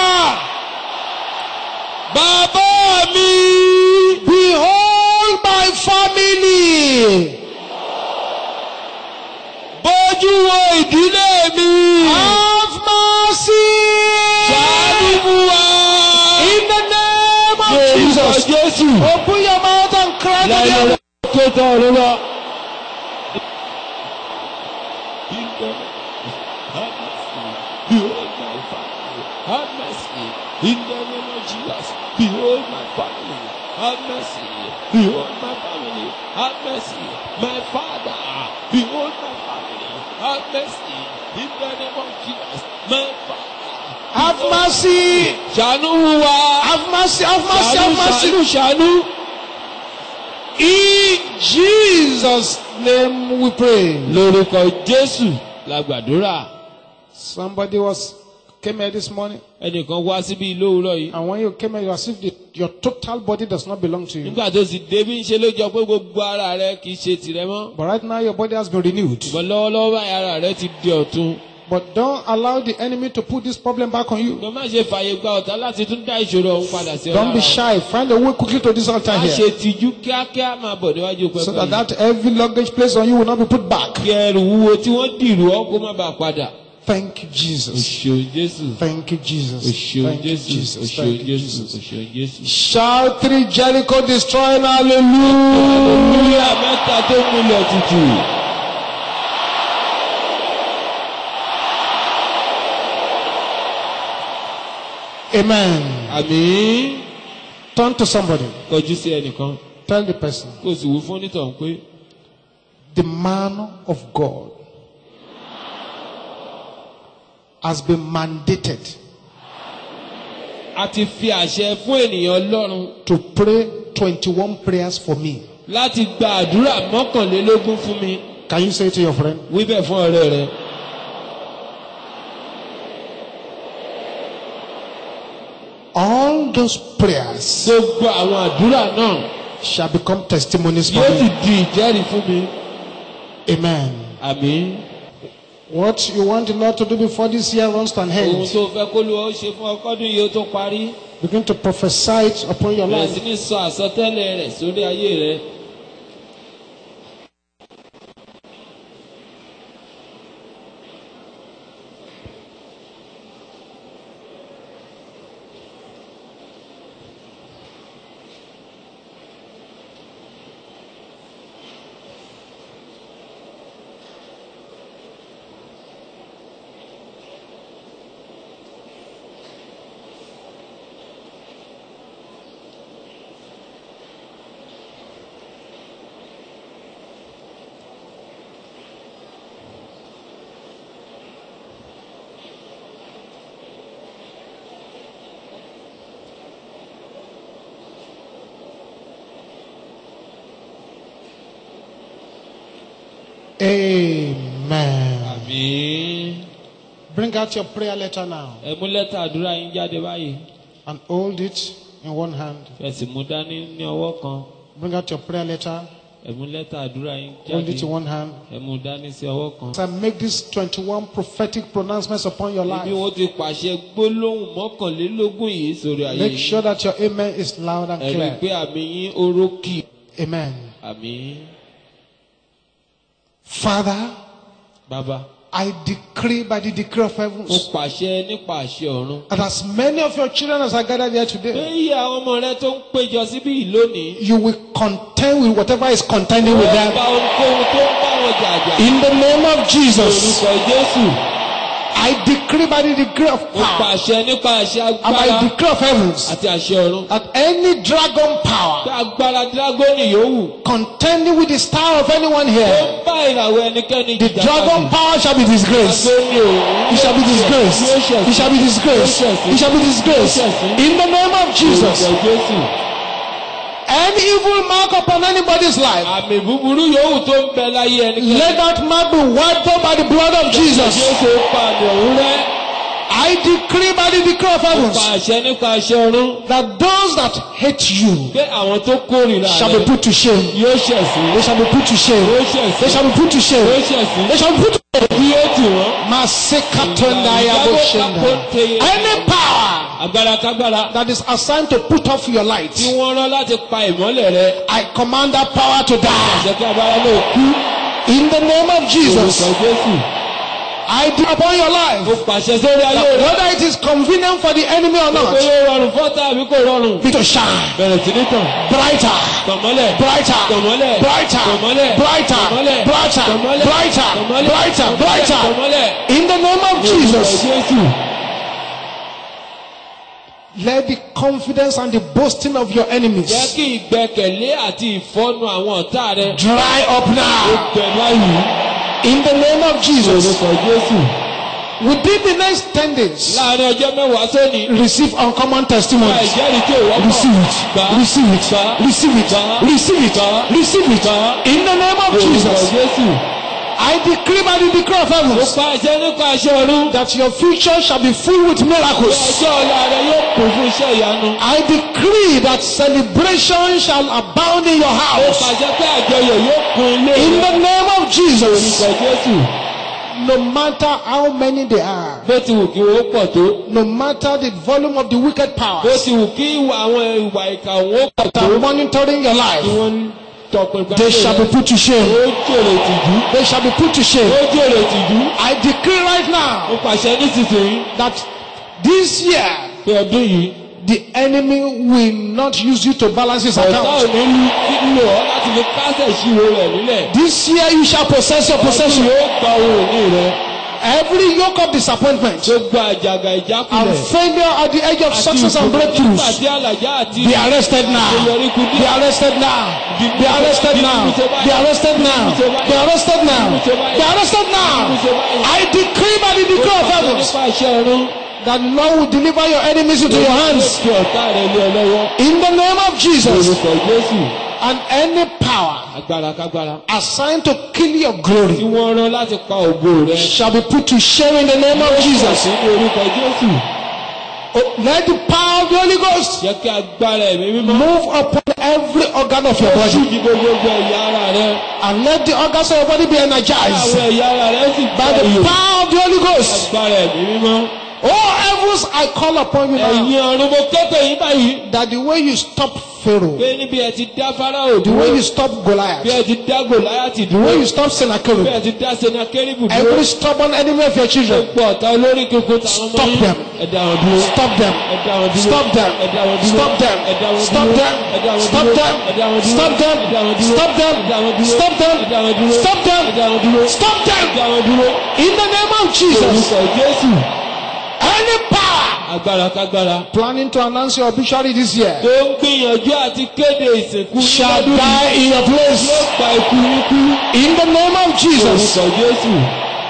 Bàbá mi. behold my family. Bójú wo ìdílé mi. Have mercy. Ṣàánú fún wa. In the name of Lórúkọ Jesus. Jésù. Open your mouth and cry to Lẹ́nu them. rẹ̀ tó tọ̀ ọ̀run lọ. Behold my family. Have mercy. In the name of Jesus. Behold my family. Have mercy. Behold my family. Have mercy. My father. Behold my family. Have mercy. In the name of Jesus. My father. Have mercy. Ṣàánú fún wa. Have mercy. Have mercy. Ṣàánú, Have mercy. ṣàánú, ṣàánú. In Jesus' name we pray. Lórúkọ Jésù la gbàdúrà. Somebody came here this morning, Ẹnìkan wá síbí lówùúrọ̀ yìí. and when you came here, you as if your total body does not belong to you. Nígbà tó sì débí ń ṣe ló jọ pé gbogbo ara rẹ kì í ṣe tìrẹ mọ́. But right now, your body has been renewed. Ṣùgbọ́n lọ́wọ́lọ́wọ́ báyìí ara rẹ ti di ọ̀tun. But don't allow the enemy to put this problem back on you. Ṣùgbọ́n má ṣe fààyè gba ọ̀tá láti tún dá ìṣòro ọ̀hún padà sí Don't be ọ̀la. shy. Find a way quickly to this altar Má ṣe here, tìjú kíákíá máa bọ̀ níwájú so pẹpẹ that yìí. heavy luggage placed on you will not be put back. Kí ẹrù wúwo tí wọ́n dìrú ọ́ kó má bàa padà. Thank you, O Jesus. ṣeun Jésù. Thank you, O Jesus. ṣeun Thank you, Jésù. O Jesus. ṣeun Thank you, Jésù. O Jesus. ṣeun Jésù. Shout 3 Jericho destroying hallelujah. Hallelujah mẹ́ta tó múlẹ̀ tutù. Amen. Àmín. Turn to somebody. Kọjú sí ẹnìkan. Tell the person, Kó o sì wú fún onítọ̀hún pé the man of God has been mandated a ti fi àṣẹ fún ènìyàn Ọlọ́run to pray 21 prayers for me. láti gba àdúrà 21 fún mi. Can you say it to your friend? Wí bẹ́ẹ̀ fún ọ̀rẹ́ rẹ. All those prayers Gbogbo àwọn àdúrà náà shall become testimonies for yóò sì me. di ìjẹ́rìí fún mi. Amen. Àmín. What you want the Lord to do before this year runs to an Ohun end, tó fẹ́ kó Olúwa ó ṣe fún ọkọ́dún yìí ó tó parí. begin to prophesy it upon your Bẹ̀rẹ̀ sí life. ní sọ àsọtẹ́lẹ̀ rẹ̀ sórí ayé rẹ̀. Amen. Àmín. Bring out your prayer letter now Ẹ mú lẹ́tà àdúrà yín jáde báyìí. and hold it in one hand. Ẹ sì mú dání ní ọwọ́ kan. Bring out your prayer letter Ẹ mú lẹ́tà àdúrà yín Hold it in jáde. one hand. Ẹ mú dání sí ọwọ́ kan. As I make these 21 prophetic pronouncements upon your Ibi life, wọ́n ti pàṣẹ gbólóhùn 21 yìí sórí ayé make yìí. sure that your amen is loud and Ẹ rí i clear. pé àmì yín ó rókì. Amen. Àmín. Father, Bàbá, I decree by the decree of mo heavens pàṣẹ nípa àṣẹ ọ̀run. that as many of your children as are gathered here Pé today, iye àwọn ọmọ rẹ tó ń péjọ síbí yìí lónìí. you will contend with whatever is contending with Wọ́n them. bá ohunkóhun tó ń bá wọn jàjà. In the name of Jesus, Orúkọ Jésù. I decree by the decree of Mo power pàṣẹ nípa àṣẹ and by agbára the decree of heavens àti àṣẹ ọ̀run. that any dragon Pé power agbára dírágónì yòówù. contending with the star of anyone Ó here, ń bá ìràwọ̀ ẹnikẹ́ni the dragon power shall be disgraced. Dírágónì òun. He shall be disgraced. He shall be disgraced. He shall be disgraced. In the name of Jesus. Orúkọ Jésù. Any evil mark upon anybody's life, Àmì búburú yòówù tó ń bẹ láyé ẹnikẹ́ni. let that mark be wiped out by the blood of Jesus. Jésù pa àmì òun rẹ́. I decree by the decree of Pa heavens àṣẹ nípa àṣẹ ọ̀run. that those that hate you Pé àwọn tó kórìíra shall be rẹ̀ put to shame. yóò ṣẹ̀sín. They shall be put to shame. Yóò They ṣẹ̀sín. shall be put to Yóò shame. ṣẹ̀sín. They shall be put to shame. Bí yóò tì wọ́n. Any power Agbára kágbára. that is assigned to put off your light, Tí wọ́n rán láti pa ìmọ́lẹ̀ rẹ̀. I command that power to die. Àṣẹ kí agbára náà kú. In the name of Jesus, Orúkọ Jésù. I declare upon your Mo life pàṣẹ sórí ayé that rẹ̀. whether it is convenient for the enemy or Pé not, yóò rọrùn fọ́tà àbí kò rọrùn. be to shine Bẹ̀rẹ̀ sí ní tàn. brighter, Tọ̀mọ́lẹ̀. brighter, Tọ̀mọ́lẹ̀. brighter, Tọ̀mọ́lẹ̀. brighter, Tọ̀mọ́lẹ̀. brighter, Tọ̀mọ́lẹ̀. brighter, Tọ̀mọ́lẹ̀. brighter, brighter. Tọ̀mọ́lẹ̀. In the name of Orúkọ Jesus, Jésù. let the confidence and the boasting of your Jẹ́ enemies kí ìgbẹ́kẹ̀lé àti ìfọ́nú àwọn ọ̀tá rẹ̀. dry up Ó now. gbẹ báyìí. In the name of Jesus, Orúkọ Jésù. within the next 10 days, Láàárín ọjọ́ mẹ́wàá sóní. receive uncommon testimonies. Ìjẹ́rìí tí ò wọ́pọ̀. Receive it, Gbà. receive it, Gbà. receive it, Gbà. receive it, Gbà. receive it. Gbà. In the name of Orúkọ Jesus, Jésù. I decree by the decree of Mo heavens pa àṣẹ nípa àṣẹ ọ̀run. that your future shall be filled with miracles. Ọjọ́ ọ̀la rẹ̀ yóò kún fún iṣẹ́ ìyanu. I decree that celebration shall abound in your Mo house. pàṣẹ pé àjọyọ̀ yóò kún ilé In rẹ̀. the name of Jesus, Orúkọ Jésù. no matter how many they are, Bó ti wù kí wọ́n pọ̀ tó. no matter the volume of the wicked Bó powers ti wù kí àwọn ìwà ìkà wọn pọ̀ that tó. are monitoring your Tí life, wọ́n ń tọpinpin they shall be put to shame. Ó jèrè tìjú. They shall be put to shame. Ó jèrè tìjú. I decree right now Mo pàṣẹ nísinsìnyí that this year pé ọdún yìí. the enemy will not use you to balance his Ọ̀tá ò account. ní lò ọ́ láti fi kásẹ̀ ìṣirò rẹ̀ nílẹ̀. This year you shall possess your Ọdún possession. yóò gba ohun ìní rẹ̀. Every yoke of disappointment Gbogbo àjàgà and ìjákulẹ̀. failure at the edge of success and breakthroughs Nígbà tí àlàjá àti be arrested now. àṣeyọrí kú Be díẹ̀. arrested now. Be arrested now. Be arrested now. Be arrested now. Be arrested now. I decree by the decree of heavens Nípa àṣẹ ọ̀run. that Lord will deliver your enemies into your hands. Fi ọ̀tá rẹ̀ lé ọ lọ́wọ́. In the name of Jesus. Orúkọ Jésù. And any power Agbára kágbára. assigned to kill your Tí glory wọ́n rán láti pa ògo rẹ̀. shall be put to shame in the name of Jesus. Ní orúkọ Jésù. Oh, let the power of the Holy Ghost Jẹ́ kí agbára ẹ̀mí mímọ́. move upon every organ of your Oṣù body, ní gbogbo ẹ̀yà ara rẹ̀. and let the organs of your body be Àwọn energized ẹ̀yà ara rẹ̀ sì by gba the ìyè. power of the Holy Ghost. Agbára ẹ̀mí mímọ́. Oh heavens, I call upon you now Ẹ̀yin ọ̀run mo képe yín báyìí. that the way you stop Pharaoh, Pé níbi ẹ ti dá Fáráò the dúró. way you stop Bí Goliath, ẹ ti dá Gòláyátì the dúró. way you stop Bí Sennacherib, ẹ ti dá Senakeribu dúró. every stubborn enemy of your children, Gbogbo ọ̀tá olórí kíkún táwọn ọmọ Stop yín. them. Ẹ dá wọn dúró. stop them, Ẹ dá wọn dúró. stop them, Ẹ dá wọn dúró. stop them, Ẹ dá wọn stop dúró. them, Ẹ dá wọn stop dúró. them, Ẹ dá wọn dúró. stop them, Ẹ dá wọn dúró. stop them, Ẹ dá wọn dúró. stop them, Ẹ dá wọn dúró. stop them, Ẹ dá wọn dúró. stop Ẹ them. dá wọn dúró. In the name of Jesus, Orúkọ Jésù. any power Agbára kágbára. planning to announce your obituary this year Tó ń gbìyànjú àti kéde ìsìnkú yín shall lọ́dún yìí. die in your Yóò place. pa ikú yín kú. In the name of Jesus, Orúkọ Jésù.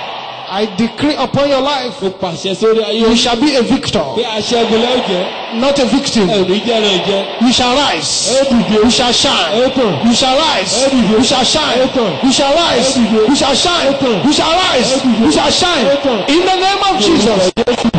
I decree upon your life, Mo pàṣẹ sórí ayé you yín. shall be a victor, Pé aṣẹ́gun lẹ́ jẹ́. not a victim. Ẹ ò ní jẹ́ràn jẹ́. You shall rise, Ẹ dìde. you shall shine, Ẹ tàn. you shall rise, you shall shine, you shall rise, you shall shine, you shall rise, you shall shine. In the name of Jesus,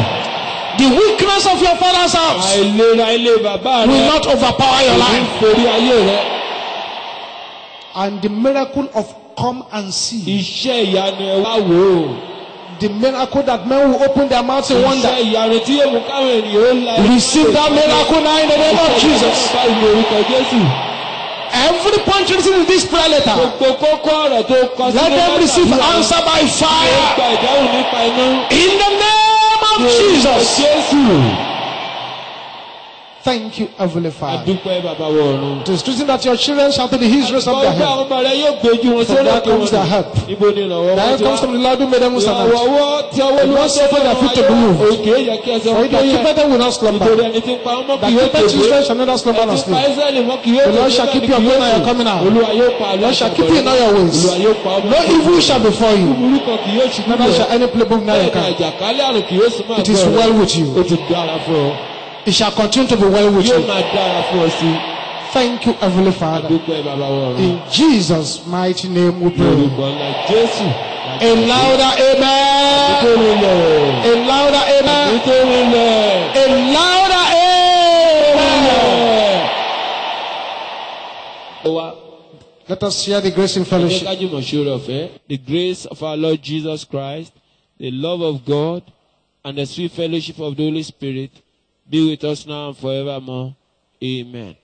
the weakness of your father's house Àìlera ilé bàbá will rẹ̀. not overpower your Kò ní life. forí ayé rẹ̀. And the miracle of come and see. Iṣẹ́ ìyanu ẹ wá wò ó. The miracle that men will open their mouths and wonder. Iṣẹ́ ìyanu tí yóò mú káwọn ènìyàn ó la. Receive that miracle now in the name of Jesus. Báyìí ní orúkọ Jésù. Every point written in this prayer letter, Gbogbo kókó ọ̀rọ̀ tó kọ sí. let them receive answer by fire. Gba ìdáhùn nípa iná. In the name of Jesus. Jésù. Thank you, Heavenly Father. Adúpẹ́ bàbá wa ọ̀run. It is written that your children shall to the hills raise up their head. Àwọn ọmọ rẹ yóò gbójú wọn For sórí there òkè comes their wọn. help. Ibo ni ìrànwọ́ Their wọn help ti comes wá? from the Lord who made them who stand out. Ìrànwọ́ tí ọwọ́ The Lord suffered their feet to be moved. Òkè yẹ kí ẹsẹ̀ For wọn he that keepeth them will not slumber. Nítorí ẹni tí ń pa ọmọ That kì yóò keepeth Israel shall neither slumber nor Ẹni tí ń pa sleep. Ísírẹ́lì mọ́ kì yóò The Lord shall keep your going and your coming out. Olúwa yóò pa The Lord shall keep you in all your ways. Olúwa yóò pa ọmọ. No evil shall befall you. Búburú kan kì yóò ṣubú Neither shall any plague come nigh your camp. Àjàkálẹ̀ àrùn kì yóò súnmọ́ It is well with you. Ó ti dára fún ọ. It shall continue to be well with Yóò you. máa dára fún ọ sí. Thank you, Heavenly Father. Adúpẹ́ bàbá wa ọ̀run. In Jesus' mighty name we pray. Orúkọ ńlá Jésù. A louder amen. Nítorí ilẹ̀. A louder amen. Nítorí ilẹ̀. A louder amen. Let us share the grace in fellowship. The grace of our Lord Jesus Christ, the love of God, and the sweet fellowship of the Holy Spirit be with us now and forevermore. Amen.